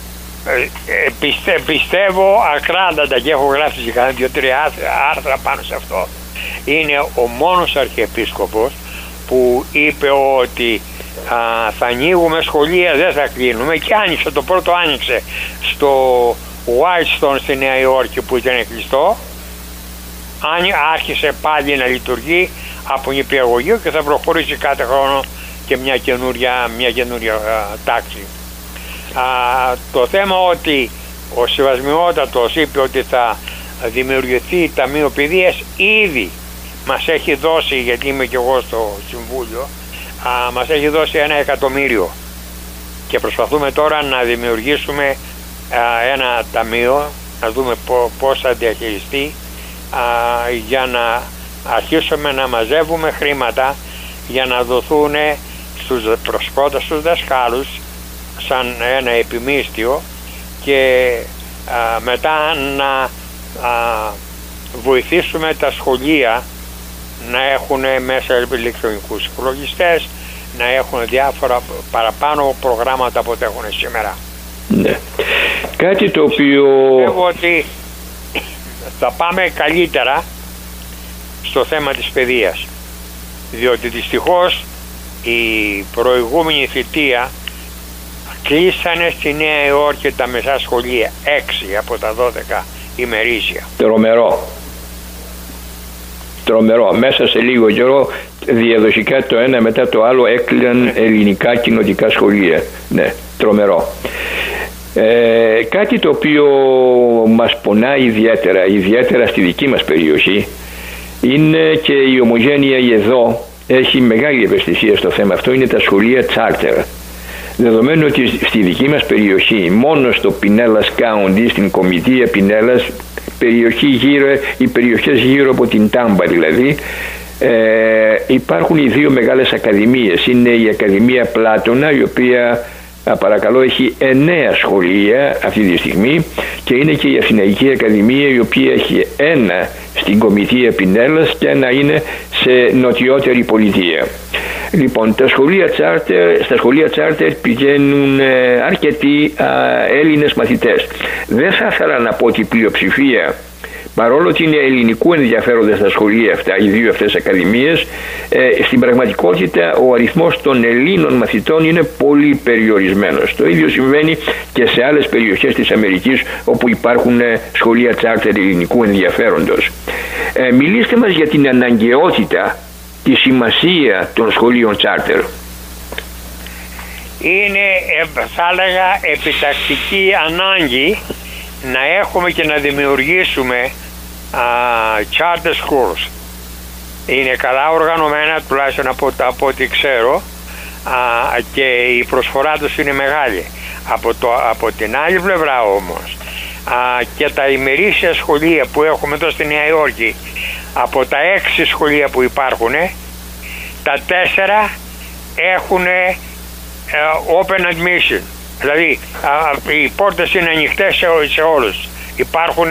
Πιστεύω ακράδαντα, και έχω γράψει και κάνα 2-3 άρθρα πάνω σε αυτό. Είναι ο μόνος Αρχιεπίσκοπος που είπε ότι θα ανοίγουμε σχολεία, δεν θα κλείνουμε, και άνοιξε, το πρώτο άνοιξε στο Whitestone στη Νέα Υόρκη που ήταν κλειστό, άρχισε πάλι να λειτουργεί από νηπιαγωγείο και θα προχωρήσει κάθε χρόνο και μια καινούρια τάξη. Το θέμα ότι ο Σεβασμιότατος είπε ότι θα δημιουργηθεί Ταμείο Παιδείας, ήδη μας έχει δώσει, γιατί είμαι και εγώ στο Συμβούλιο, μας έχει δώσει 1 εκατομμύριο και προσπαθούμε τώρα να δημιουργήσουμε ένα ταμείο, να δούμε πώς θα διαχειριστεί, για να αρχίσουμε να μαζεύουμε χρήματα για να δοθούν πρώτα στους δασκάλους σαν ένα επιμίσθιο, και μετά να βοηθήσουμε τα σχολεία να έχουν μέσα ηλεκτρονικούς υπολογιστές, να έχουν διάφορα παραπάνω προγράμματα από ό,τι έχουν σήμερα. Ναι. Κάτι το οποίο... Πιστεύω ότι θα πάμε καλύτερα στο θέμα της παιδείας, διότι δυστυχώς η προηγούμενη θητεία κλείσανε στη Νέα Υόρκη τα μεσά σχολεία, 6 από τα 12 ημερήσια. Τρομερό. Μέσα σε λίγο καιρό διαδοχικά το ένα μετά το άλλο έκλειναν ελληνικά κοινοτικά σχολεία. Ναι, τρομερό. Κάτι το οποίο μας πονάει ιδιαίτερα στη δική μας περιοχή, είναι και η Ομογένεια εδώ έχει μεγάλη ευαισθησία στο θέμα αυτό, είναι τα σχολεία charter. Δεδομένου ότι στη δική μας περιοχή, μόνο στο Πινέλλας County, στην Κομιτεία Πινέλλας, οι περιοχές γύρω από την Τάμπα δηλαδή, υπάρχουν οι δύο μεγάλες ακαδημίες. Είναι η Ακαδημία Πλάτωνα, η οποία παρακαλώ έχει 9 σχολεία αυτή τη στιγμή, και είναι και η Αθηναϊκή Ακαδημία, η οποία έχει 1 στην Κομιτεία Πινέλλας και 1 είναι σε νοτιότερη πολιτεία. Λοιπόν, στα σχολεία charter πηγαίνουν αρκετοί Έλληνες μαθητές. Δεν θα ήθελα να πω ότι η πλειοψηφία, παρόλο ότι είναι ελληνικού ενδιαφέροντα στα σχολεία αυτά, οι δύο αυτές ακαδημίες, στην πραγματικότητα ο αριθμός των Ελλήνων μαθητών είναι πολύ περιορισμένος. Το ίδιο συμβαίνει και σε άλλες περιοχές της Αμερικής, όπου υπάρχουν σχολεία charter ελληνικού ενδιαφέροντος. Μιλήστε μας για την αναγκαιότητα, τη σημασία των σχολείων charter. Είναι, θα έλεγα, επιτακτική ανάγκη να έχουμε και να δημιουργήσουμε charter schools. Είναι καλά οργανωμένα, τουλάχιστον από ό,τι ξέρω, και η προσφορά τους είναι μεγάλη. Από την άλλη πλευρά όμως, και τα ημερήσια σχολεία που έχουμε εδώ στη Νέα Υόρκη, από τα 6 σχολεία που υπάρχουν, τα 4 έχουν open admission. Δηλαδή οι πόρτες είναι ανοιχτές σε όλους. Υπάρχουν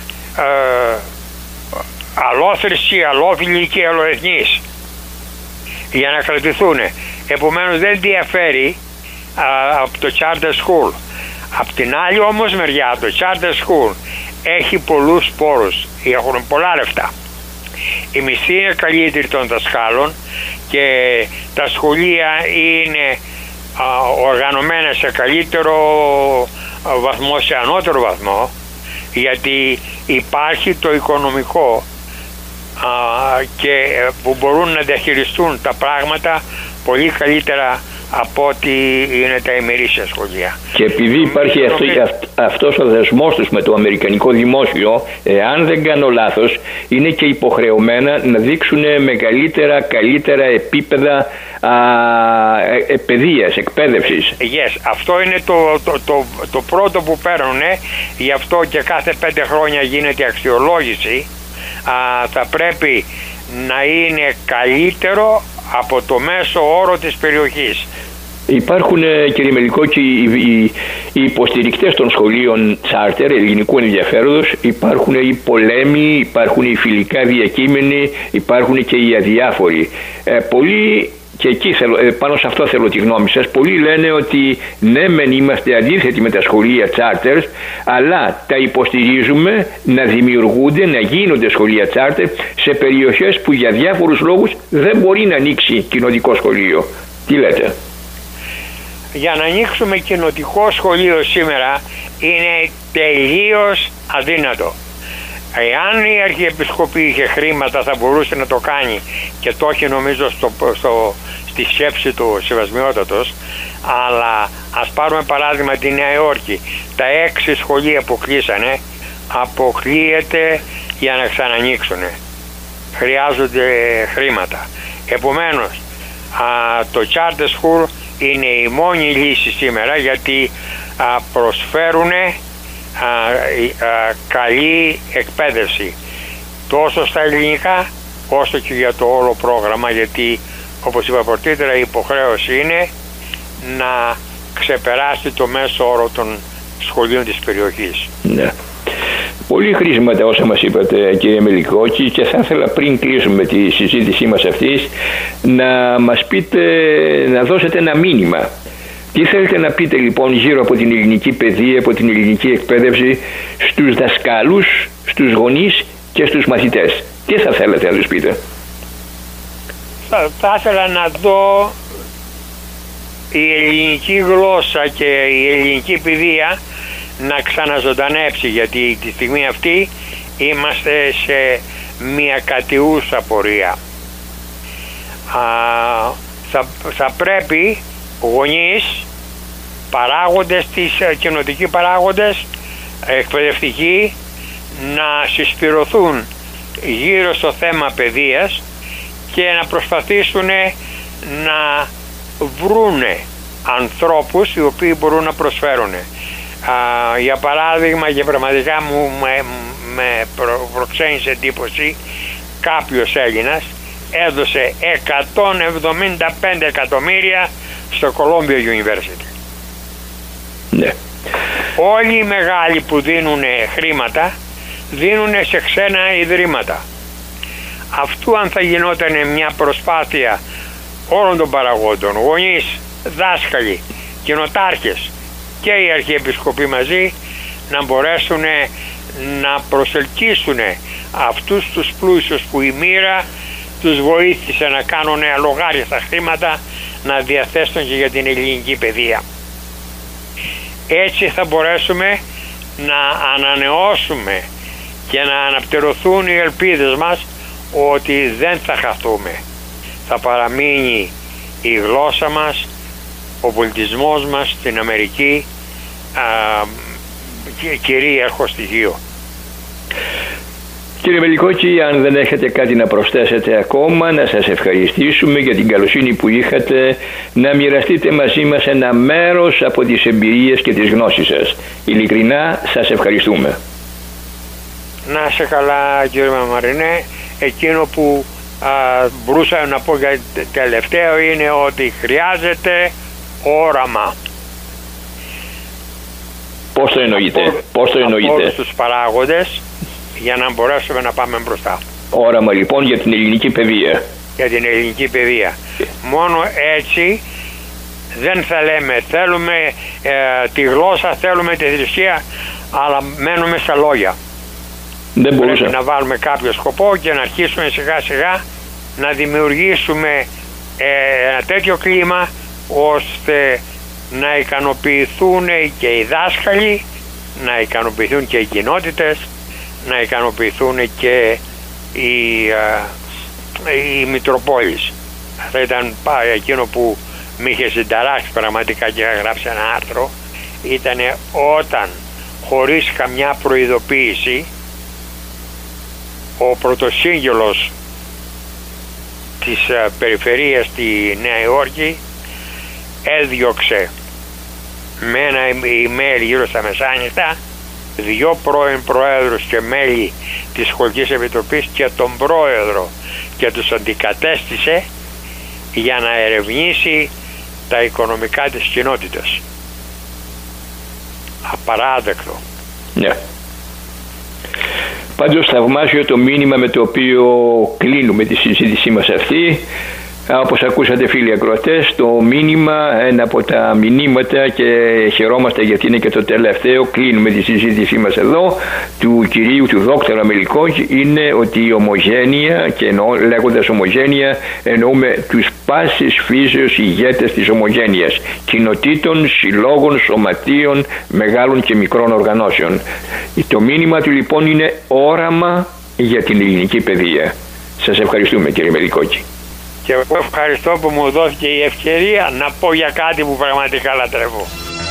αλλόθρησκοι, αλλόφιλοι και αλλοεθνείς για να κρατηθούν. Επομένως δεν διαφέρει από το charter school. Απ' την άλλη όμως μεριά, το charter school έχει πολλούς πόρους, έχουν πολλά λεφτά. Η μισθή είναι καλύτερη των δασκάλων και τα σχολεία είναι οργανωμένα σε καλύτερο βαθμό, σε ανώτερο βαθμό, γιατί υπάρχει το οικονομικό και που μπορούν να διαχειριστούν τα πράγματα πολύ καλύτερα από ό,τι είναι τα ημερήσια σχολεία. Και επειδή υπάρχει αυτός ο δεσμός τους με το αμερικανικό δημόσιο, αν δεν κάνω λάθος, είναι και υποχρεωμένα να δείξουν καλύτερα επίπεδα παιδείας, εκπαίδευσης. Yes, αυτό είναι το πρώτο που παίρνουν, γι' αυτό και κάθε 5 χρόνια γίνεται αξιολόγηση. Θα πρέπει να είναι καλύτερο από το μέσο όρο της περιοχής. Υπάρχουν, κύριε Μελικόκη, οι υποστηρικτές των σχολείων charter ελληνικού ενδιαφέροντος, υπάρχουν οι πολέμοι, υπάρχουν οι φιλικά διακείμενοι, υπάρχουν και οι αδιάφοροι. Πολλοί, και εκεί πάνω σε αυτό θέλω τη γνώμη σας, πολλοί λένε ότι ναι μεν είμαστε αντίθετοι με τα σχολεία charters, αλλά τα υποστηρίζουμε να δημιουργούνται, να γίνονται σχολεία charter σε περιοχές που για διάφορους λόγους δεν μπορεί να ανοίξει κοινοτικό σχολείο. Τι λέτε? Για να ανοίξουμε κοινοτικό σχολείο σήμερα είναι τελείως αδύνατο. Εάν η Αρχιεπισκοπή είχε χρήματα θα μπορούσε να το κάνει, και το έχει νομίζω στη σκέψη του Σεβασμιότατος, αλλά ας πάρουμε παράδειγμα τη Νέα Υόρκη. Τα 6 σχολεία που κλείσανε αποκλείεται για να ξανανοίξουν. Χρειάζονται χρήματα. Επομένως το charter school είναι η μόνη λύση σήμερα, γιατί προσφέρουν καλή εκπαίδευση τόσο στα ελληνικά όσο και για το όλο πρόγραμμα, γιατί όπως είπα πρωτήτερα η υποχρέωση είναι να ξεπεράσει το μέσο όρο των σχολείων της περιοχής. Ναι. Πολύ χρήσιμα τα όσα μας είπατε, κύριε Μελικόκη, και θα ήθελα πριν κλείσουμε τη συζήτησή μας αυτής να μας πείτε, να δώσετε ένα μήνυμα. Τι θέλετε να πείτε λοιπόν γύρω από την ελληνική παιδεία, από την ελληνική εκπαίδευση, στους δασκάλους, στους γονείς και στους μαθητές? Τι θα θέλετε να τους πείτε? Θα ήθελα να δω η ελληνική γλώσσα και η ελληνική παιδεία να ξαναζωντανέψει, γιατί τη στιγμή αυτή είμαστε σε μια κατιούσα πορεία. Θα πρέπει γονείς, παράγοντες, κοινοτικοί παράγοντες, εκπαιδευτικοί, να συσπηρωθούν γύρω στο θέμα παιδείας και να προσπαθήσουν να βρούνε ανθρώπους οι οποίοι μπορούν να προσφέρουν. Για παράδειγμα, και πραγματικά με προξένησε εντύπωση, κάποιος Έλληνας έδωσε 175 εκατομμύρια στο Columbia University. Ναι. Όλοι οι μεγάλοι που δίνουν χρήματα δίνουν σε ξένα ιδρύματα. Αυτού αν θα γινόταν μια προσπάθεια όλων των παραγόντων, γονείς, δάσκαλοι, κοινοτάρχες και οι αρχιεπισκοποί μαζί, να μπορέσουν να προσελκύσουν αυτούς τους πλούσιους που η μοίρα τους βοήθησε να κάνουν αλογάριστα χρήματα να διαθέσουν και για την ελληνική παιδεία. Έτσι θα μπορέσουμε να ανανεώσουμε και να αναπτερωθούν οι ελπίδες μας ότι δεν θα χαθούμε. Θα παραμείνει η γλώσσα μας, ο πολιτισμός μας στην Αμερική κυρίαρχο στοιχείο. Κύριε Μελικόκη, αν δεν έχετε κάτι να προσθέσετε ακόμα, να σας ευχαριστήσουμε για την καλοσύνη που είχατε να μοιραστείτε μαζί μας ένα μέρος από τις εμπειρίες και τις γνώσεις σας. Ειλικρινά σας ευχαριστούμε. Να σε καλά, κύριε Μαμαρινέ. Εκείνο που μπορούσα να πω για τελευταίο είναι ότι χρειάζεται όραμα. Πώς το εννοείτε? Από όλους τους παράγοντες, για να μπορέσουμε να πάμε μπροστά. Όραμα λοιπόν για την ελληνική παιδεία. Για την ελληνική παιδεία. Μόνο έτσι δεν θα λέμε θέλουμε τη γλώσσα, θέλουμε τη θρησκεία, αλλά μένουμε στα λόγια. Δεν μπορούσα. Πρέπει να βάλουμε κάποιο σκοπό και να αρχίσουμε σιγά σιγά να δημιουργήσουμε ένα τέτοιο κλίμα ώστε να ικανοποιηθούν και οι δάσκαλοι, να ικανοποιηθούν και οι κοινότητες, να ικανοποιηθούν και οι Μητροπόλεις. Αυτό ήταν εκείνο που με είχε συνταράξει πραγματικά και έγραψε ένα άρθρο. Ήταν όταν χωρίς καμιά προειδοποίηση ο πρωτοσύγγελος της περιφερείας στη Νέα Υόρκη έδιωξε με ένα email γύρω στα μεσάνυχτα 2 πρώην προέδρους και μέλη της Σχολικής Επιτροπής και τον πρόεδρο, και τους αντικατέστησε για να ερευνήσει τα οικονομικά της κοινότητας. Απαράδεκτο. Ναι. Πάντως θαυμάζω το μήνυμα με το οποίο κλείνουμε τη συζήτησή μας αυτή. Όπως ακούσατε φίλοι ακροατές, το μήνυμα, ένα από τα μηνύματα, και χαιρόμαστε γιατί είναι και το τελευταίο, κλείνουμε τη συζήτησή μας εδώ, του κυρίου του δόκτωρα Μελικόκη, είναι ότι η ομογένεια, και λέγοντας ομογένεια εννοούμε τους πάσης φύσεως ηγέτες της ομογένειας, κοινοτήτων, συλλόγων, σωματείων, μεγάλων και μικρών οργανώσεων. Το μήνυμα του λοιπόν είναι όραμα για την ελληνική παιδεία. Σας ευχαριστούμε κύριε Μελικόκη. Και εγώ ευχαριστώ που μου δόθηκε η ευκαιρία να πω για κάτι που πραγματικά λατρεύω.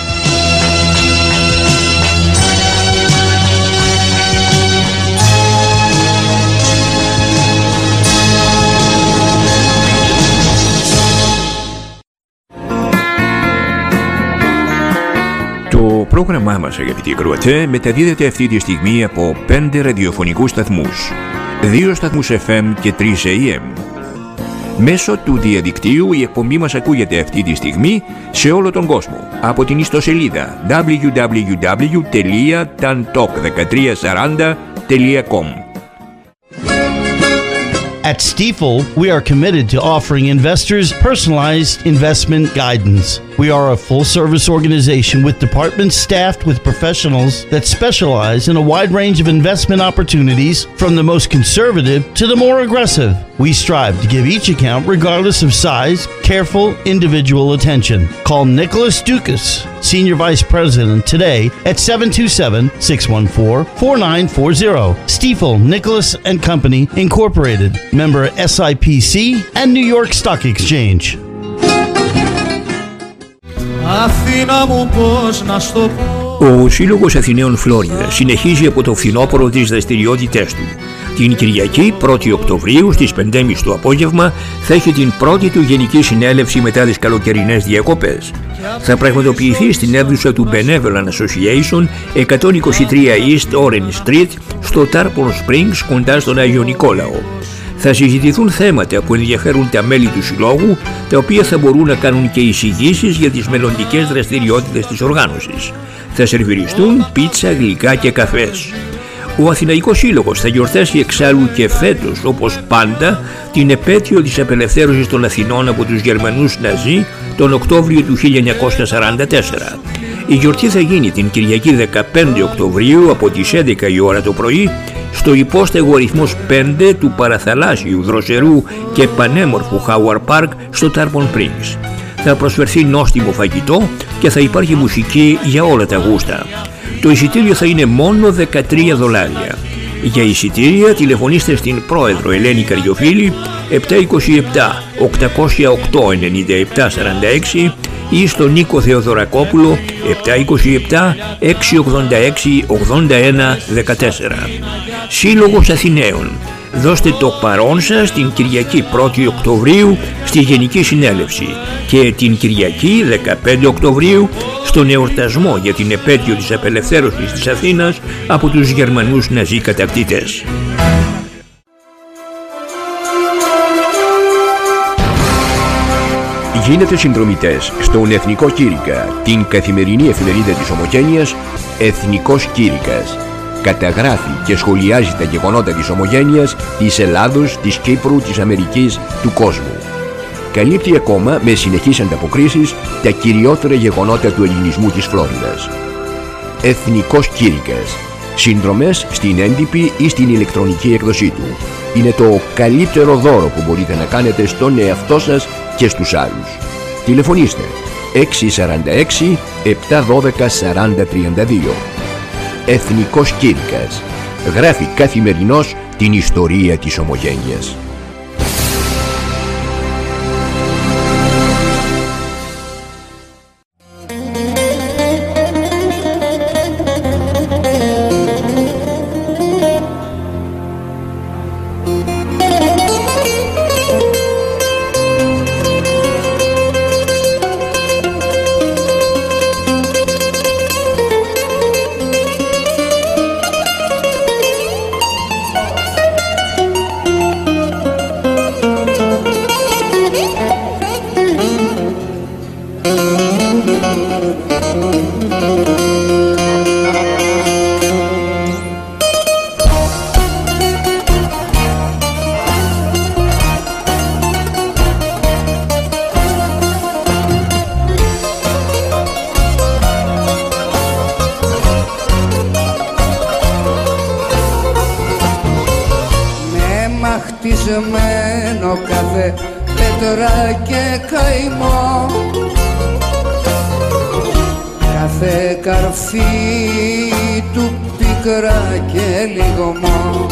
Το πρόγραμμά μας, αγαπητοί ακροατές, μεταδίδεται αυτή τη στιγμή από 5 ραδιοφωνικούς σταθμούς, 2 σταθμούς FM και 3 AM. Μέσω του διαδικτύου η εκπομπή μας ακούγεται αυτή τη στιγμή σε όλο τον κόσμο από την ιστοσελίδα www.tantalk1340.com. At Stifel, we are committed to offering investors personalized investment guidance. We are a full-service organization with departments staffed with professionals that specialize in a wide range of investment opportunities, from the most conservative to the more aggressive. We strive to give each account, regardless of size, careful individual attention. Call Nicholas Dukas, Senior Vice President, today at 727-614-4940. Stiefel, Nicholas and Company, Incorporated, member SIPC and New York Stock Exchange. Αθήνα μου, πώς να στο πω. Ο Σύλλογος Αθηναίων Φλόριδας συνεχίζει από το φθινόπωρο τις δραστηριότητές του. Την Κυριακή 1η Οκτωβρίου στις 5.30 το απόγευμα θα έχει την πρώτη του γενική συνέλευση μετά τις καλοκαιρινές διακοπές. Θα πραγματοποιηθεί στην αίθουσα του Benevolent Association 123 East Orange Street στο Tarpon Springs κοντά στον Άγιο Νικόλαο. Θα συζητηθούν θέματα που ενδιαφέρουν τα μέλη του Συλλόγου, τα οποία θα μπορούν να κάνουν και εισηγήσεις για τις μελλοντικές δραστηριότητες της οργάνωσης. Θα σερβιριστούν πίτσα, γλυκά και καφές. Ο Αθηναϊκός Σύλλογος θα γιορτάσει εξάλλου και φέτος, όπως πάντα, την επέτειο της απελευθέρωσης των Αθηνών από τους Γερμανούς Ναζί τον Οκτώβριο του 1944. Η γιορτή θα γίνει την Κυριακή 15 Οκτωβρίου από τις 11 η ώρα το πρωί στο υπόστεγο αριθμός 5 του παραθαλάσσιου, δροσερού και πανέμορφου Howard Park στο Tarpon Springs. Θα προσφερθεί νόστιμο φαγητό και θα υπάρχει μουσική για όλα τα γούστα. Το εισιτήριο θα είναι μόνο $13. Για εισιτήρια τηλεφωνήστε στην πρόεδρο Ελένη Καριοφίλη 727 808 9746 ή στον Νίκο Θεοδωρακόπουλο 727 686 81 14. Σύλλογος Αθηναίων. Δώστε το παρόν σας την Κυριακή 1η Οκτωβρίου στη Γενική Συνέλευση και την Κυριακή 15 Οκτωβρίου στον εορτασμό για την επέτειο της απελευθέρωσης της Αθήνας από τους Γερμανούς Ναζί κατακτητές. Γίνετε συνδρομητές στον Εθνικό Κήρυκα, την καθημερινή εφημερίδα της Ομογένειας Εθνικός Κήρυκας. Καταγράφει και σχολιάζει τα γεγονότα της Ομογένειας, της Ελλάδος, της Κύπρου, της Αμερικής, του κόσμου. Καλύπτει ακόμα με συνεχείς ανταποκρίσεις τα κυριότερα γεγονότα του ελληνισμού της Φλόριδας. Εθνικός Κήρυκας. Συνδρομές στην έντυπη ή στην ηλεκτρονική έκδοσή του. Είναι το καλύτερο δώρο που μπορείτε να κάνετε στον εαυτό σας και στους άλλους. Τηλεφωνήστε 646 712 4032. Εθνικός Κήρυκας. Γράφει καθημερινώς την ιστορία της Ομογένειας. χτισμένο κάθε πέτρα και καημό, κάθε καρφί του πίκρα και λιγωμό.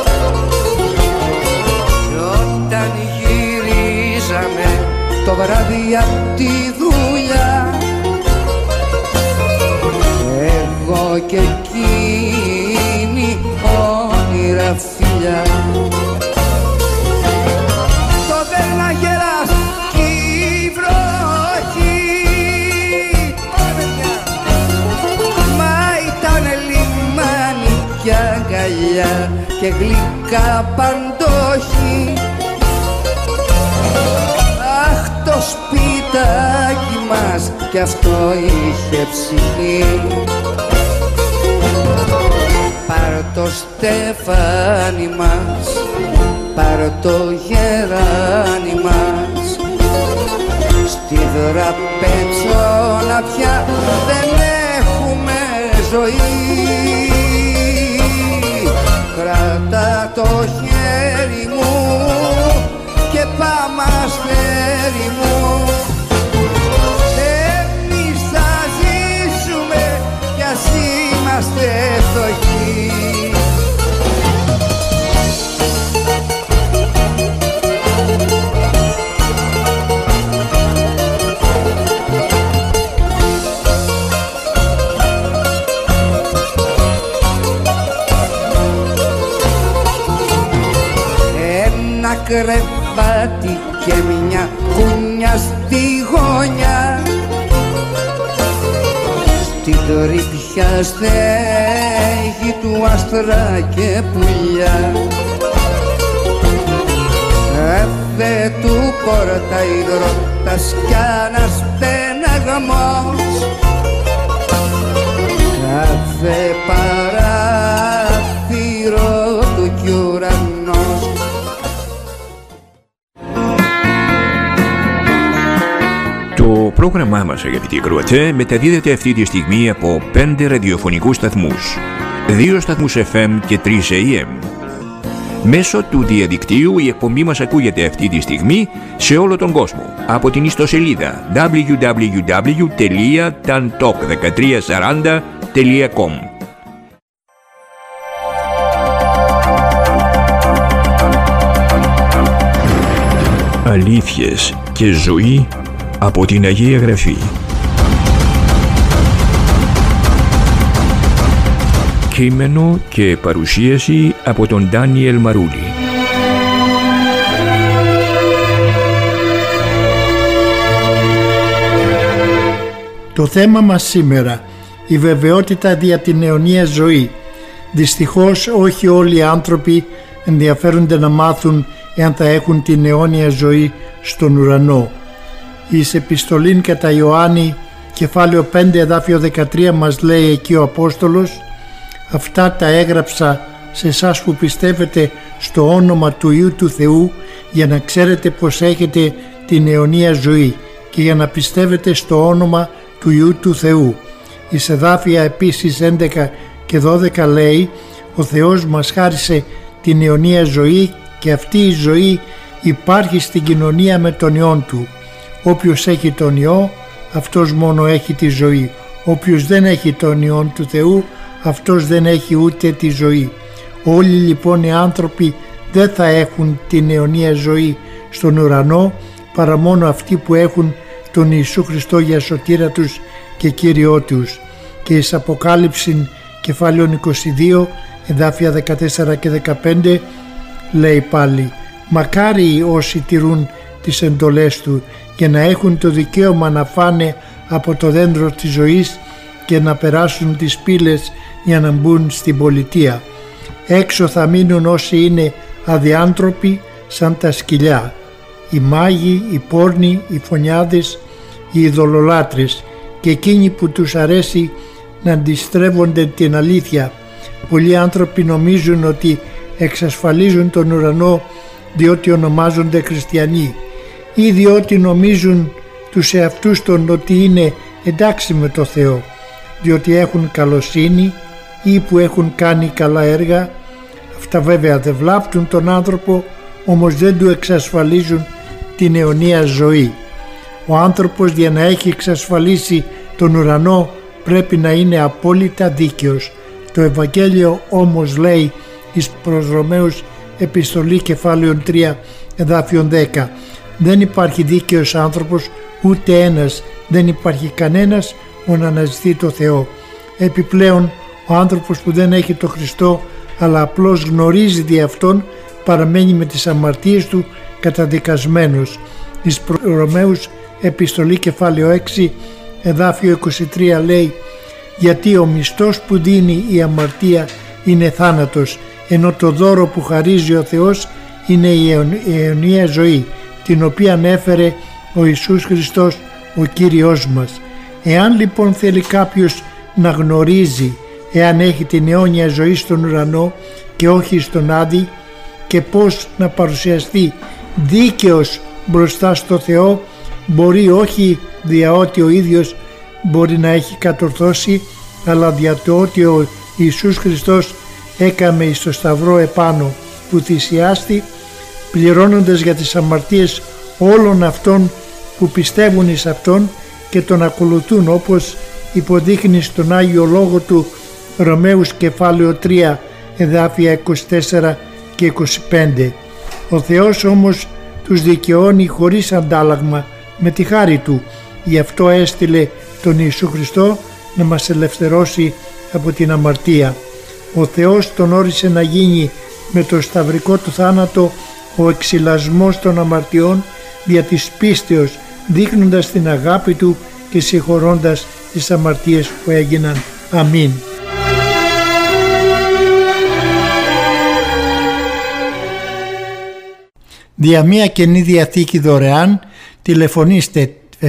Κι όταν γυρίζαμε το βράδυ απ' τη δουλειά, εγώ και εκείνη όνειρα φιλιά, το δέρνα γελάς κι η βροχή, μα ήταν λιμάνι κι αγκαλιά και γλυκά παντόχη. Αχ, το σπιτάκι μας κι αυτό είχε ψυχή. Πάρ' το στεφάνι μας, πάρ' το γεράνι μας, στη δραπέτσονα πια δεν έχουμε ζωή. Κράτα το χέρι μου και πάμε αστέρι μου. Εμείς θα ζήσουμε κι ας είμαστε φτωχοί. Κρεβάτι και μια κούνια στη γωνιά, στην τρυπιά στέγη του άστρα και πουλιά. Κάθε του πόρτα υδρότας κι ένας στεναγμός, κάθε παράθυρο του κι ουρανός. Το πρόγραμμά μας, αγαπητοί ακροατές, μεταδίδεται αυτή τη στιγμή από 5 ραδιοφωνικούς σταθμούς, 2 σταθμούς FM και 3 AM. Μέσω του διαδικτύου η εκπομπή μας ακούγεται αυτή τη στιγμή σε όλο τον κόσμο από την ιστοσελίδα www.tantalk1340.com. Αλήθειες και ζωή από την Αγία Γραφή. Κείμενο και παρουσίαση από τον Ντάνιελ Μαρούλη. Το θέμα μας σήμερα, η βεβαιότητα δια την αιωνία ζωή. Δυστυχώς όχι όλοι οι άνθρωποι ενδιαφέρονται να μάθουν εάν θα έχουν την αιώνια ζωή στον ουρανό. Εις επιστολήν κατά Ιωάννη, κεφάλαιο 5, εδάφιο 13, μας λέει εκεί ο Απόστολος: «Αυτά τα έγραψα σε εσάς που πιστεύετε στο όνομα του Υιού του Θεού, για να ξέρετε πως έχετε την αιωνία ζωή και για να πιστεύετε στο όνομα του Υιού του Θεού». Εις εδάφια επίσης 11 και 12 λέει: «Ο Θεός μας χάρισε την αιωνία ζωή και αυτή η ζωή υπάρχει στην κοινωνία με τον Υιόν Του. Όποιος έχει τον Υιό, αυτός μόνο έχει τη ζωή. Όποιος δεν έχει τον Υιόν του Θεού, αυτός δεν έχει ούτε τη ζωή». Όλοι λοιπόν οι άνθρωποι δεν θα έχουν την αιωνία ζωή στον ουρανό, παρά μόνο αυτοί που έχουν τον Ιησού Χριστό για σωτήρα τους και Κύριό τους. Και εις Αποκάλυψη κεφάλαιο 22, εδάφια 14 και 15 λέει πάλι: «Μακάρι όσοι τηρούν τις εντολές Του, και να έχουν το δικαίωμα να φάνε από το δέντρο της ζωής και να περάσουν τις πύλες για να μπουν στην πολιτεία. Έξω θα μείνουν όσοι είναι αδιάνθρωποι σαν τα σκυλιά, οι μάγοι, οι πόρνοι, οι φωνιάδες, οι ειδωλολάτρες και εκείνοι που τους αρέσει να αντιστρέφονται την αλήθεια. Πολλοί άνθρωποι νομίζουν ότι εξασφαλίζουν τον ουρανό διότι ονομάζονται χριστιανοί ή διότι νομίζουν τους εαυτούς των ότι είναι εντάξει με το Θεό, διότι έχουν καλοσύνη ή που έχουν κάνει καλά έργα. Αυτά βέβαια δεν βλάπτουν τον άνθρωπο, όμως δεν του εξασφαλίζουν την αιωνία ζωή. Ο άνθρωπος για να έχει εξασφαλίσει τον ουρανό πρέπει να είναι απόλυτα δίκαιος. Το Ευαγγέλιο όμως λέει εις προς Ρωμαίους επιστολή κεφάλαιον 3 εδάφιον 10: «Δεν υπάρχει δίκαιος άνθρωπος, ούτε ένας, δεν υπάρχει κανένας που να αναζητεί το Θεό». Επιπλέον ο άνθρωπος που δεν έχει το Χριστό αλλά απλώς γνωρίζει δι' αυτόν, παραμένει με τις αμαρτίες του καταδικασμένος. Εις προς Ρωμαίους επιστολή κεφάλαιο 6 εδάφιο 23 λέει: «Γιατί ο μισθός που δίνει η αμαρτία είναι θάνατος, ενώ το δώρο που χαρίζει ο Θεός είναι η αιωνία ζωή, την οποία ανέφερε ο Ιησούς Χριστός ο Κύριος μας». Εάν λοιπόν θέλει κάποιος να γνωρίζει εάν έχει την αιώνια ζωή στον ουρανό και όχι στον Άδη, και πώς να παρουσιαστεί δίκαιος μπροστά στο Θεό, μπορεί όχι δια ότι ο ίδιος μπορεί να έχει κατορθώσει, αλλά δια το ότι ο Ιησούς Χριστός έκαμε εις το σταυρό επάνω που θυσιάστη, πληρώνοντας για τις αμαρτίες όλων αυτών που πιστεύουν εις Αυτόν και Τον ακολουθούν, όπως υποδείχνει στον Άγιο Λόγο του Ρωμαίους κεφάλαιο 3 εδάφια 24 και 25. Ο Θεός όμως τους δικαιώνει χωρίς αντάλλαγμα με τη χάρη Του. Γι' αυτό έστειλε τον Ιησού Χριστό να μας ελευθερώσει από την αμαρτία. Ο Θεός τον όρισε να γίνει με το σταυρικό του θάνατο ο εξηλασμός των αμαρτιών δια της πίστεως, δείχνοντας την αγάπη Του και συγχωρώντας τις αμαρτίες που έγιναν. Αμήν. Δια μία Καινή Διαθήκη δωρεάν τηλεφωνήστε 727-447-3290,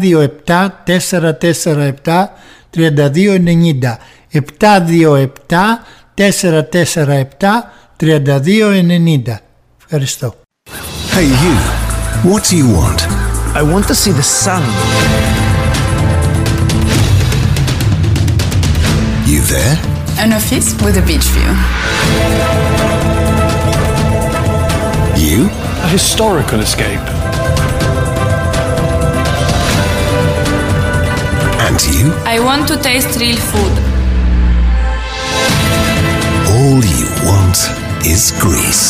727-447-3290. Ευχαριστώ. Hey you, what do you want? I want to see the sun. You there? An office with a beach view. You? A historical escape. And you? I want to taste real food. All you want is Greece.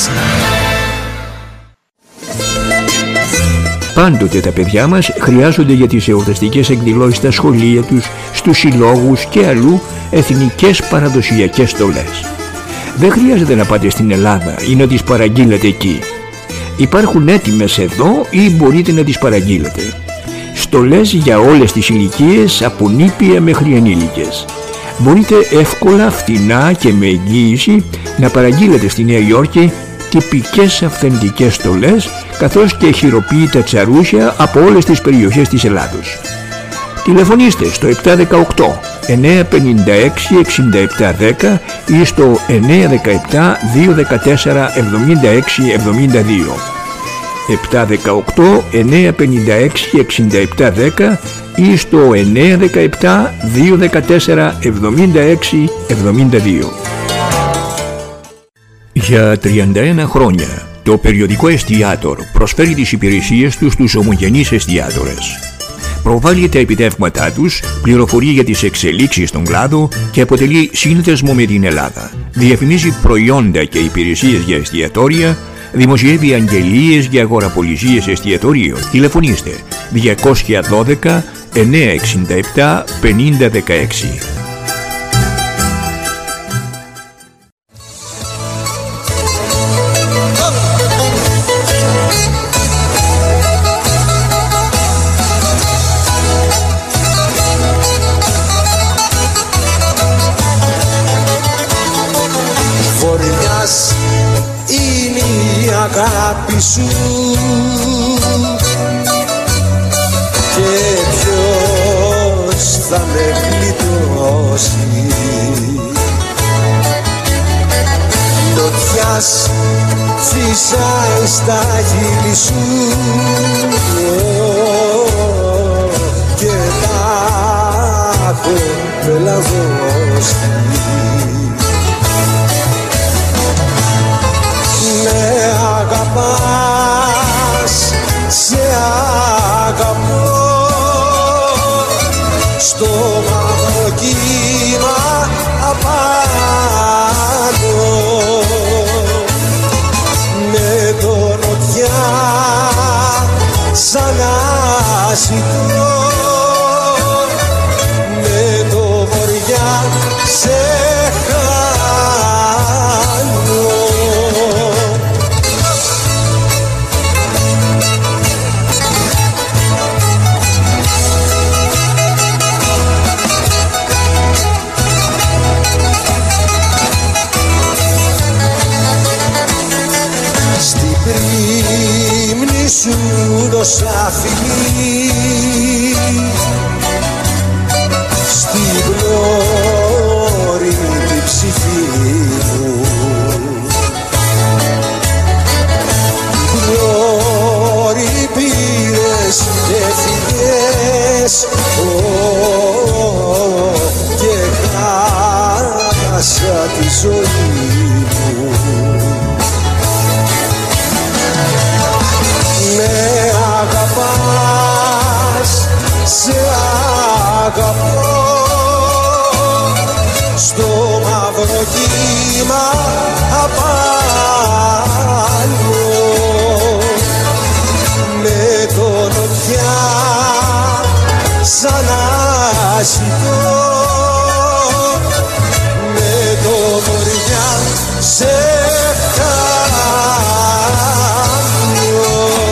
Πάντοτε τα παιδιά μας χρειάζονται για τις εορταστικές εκδηλώσεις στα σχολεία τους, στους συλλόγους και αλλού εθνικές παραδοσιακές στολές. Δεν χρειάζεται να πάτε στην Ελλάδα ή να τις παραγγείλετε εκεί. Υπάρχουν έτοιμες εδώ ή μπορείτε να τις παραγγείλετε. Στολές για όλες τις ηλικίες, από νήπια μέχρι ενήλικες. Μπορείτε εύκολα, φτηνά και με εγγύηση να παραγγείλετε στη Νέα Υόρκη τυπικές αυθεντικές στολές, καθώς και χειροποίητα τσαρούσια από όλες τις περιοχές της Ελλάδος. Τηλεφωνήστε στο 718 956 6710 ή στο 917 214 76 72. 718 956 6710 ή στο 917 214 76 72. Για 31 χρόνια το περιοδικό Εστιάτορ προσφέρει τις υπηρεσίες του στους ομογενείς εστιάτορες. Προβάλλει τα επιτεύγματά τους, πληροφορεί για τις εξελίξεις στον κλάδο και αποτελεί σύνδεσμο με την Ελλάδα. Διαφημίζει προϊόντα και υπηρεσίες για εστιατόρια, δημοσιεύει αγγελίες για αγοραπολισίες εστιατορίων. Τηλεφωνήστε 212 967 5016. Αγάπη σου και ποιος θα με γλιτώσει, νοτιάς φυσάει στα χείλη σου και τα έχω πελαγώσει. Με αγαπάς, σε αγαπώ, στο μαύρο κύμα απάνω, με το νοτιά σαν άσυτο, με το βοριά σε χάνω. Σου δώσα φιλί στην πλώρη τη ψυχή μου, την πλώρη πήρες και ζωή μου. Με αγαπάς, σε αγαπώ, στο μαύρο κύμα απάνω, με τον νοτιά σαν άσυτο, με το μωριά σε χάνιο.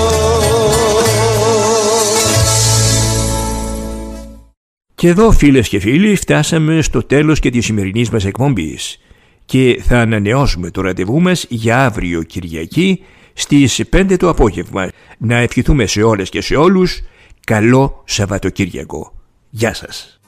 Και εδώ, φίλες και φίλοι, φτάσαμε στο τέλος και της σημερινής μας εκπομπής και θα ανανεώσουμε το ραντεβού μας για αύριο Κυριακή στις 5 το απόγευμα. Να ευχηθούμε σε όλες και σε όλους καλό Σαββατοκύριακο. Γεια σας.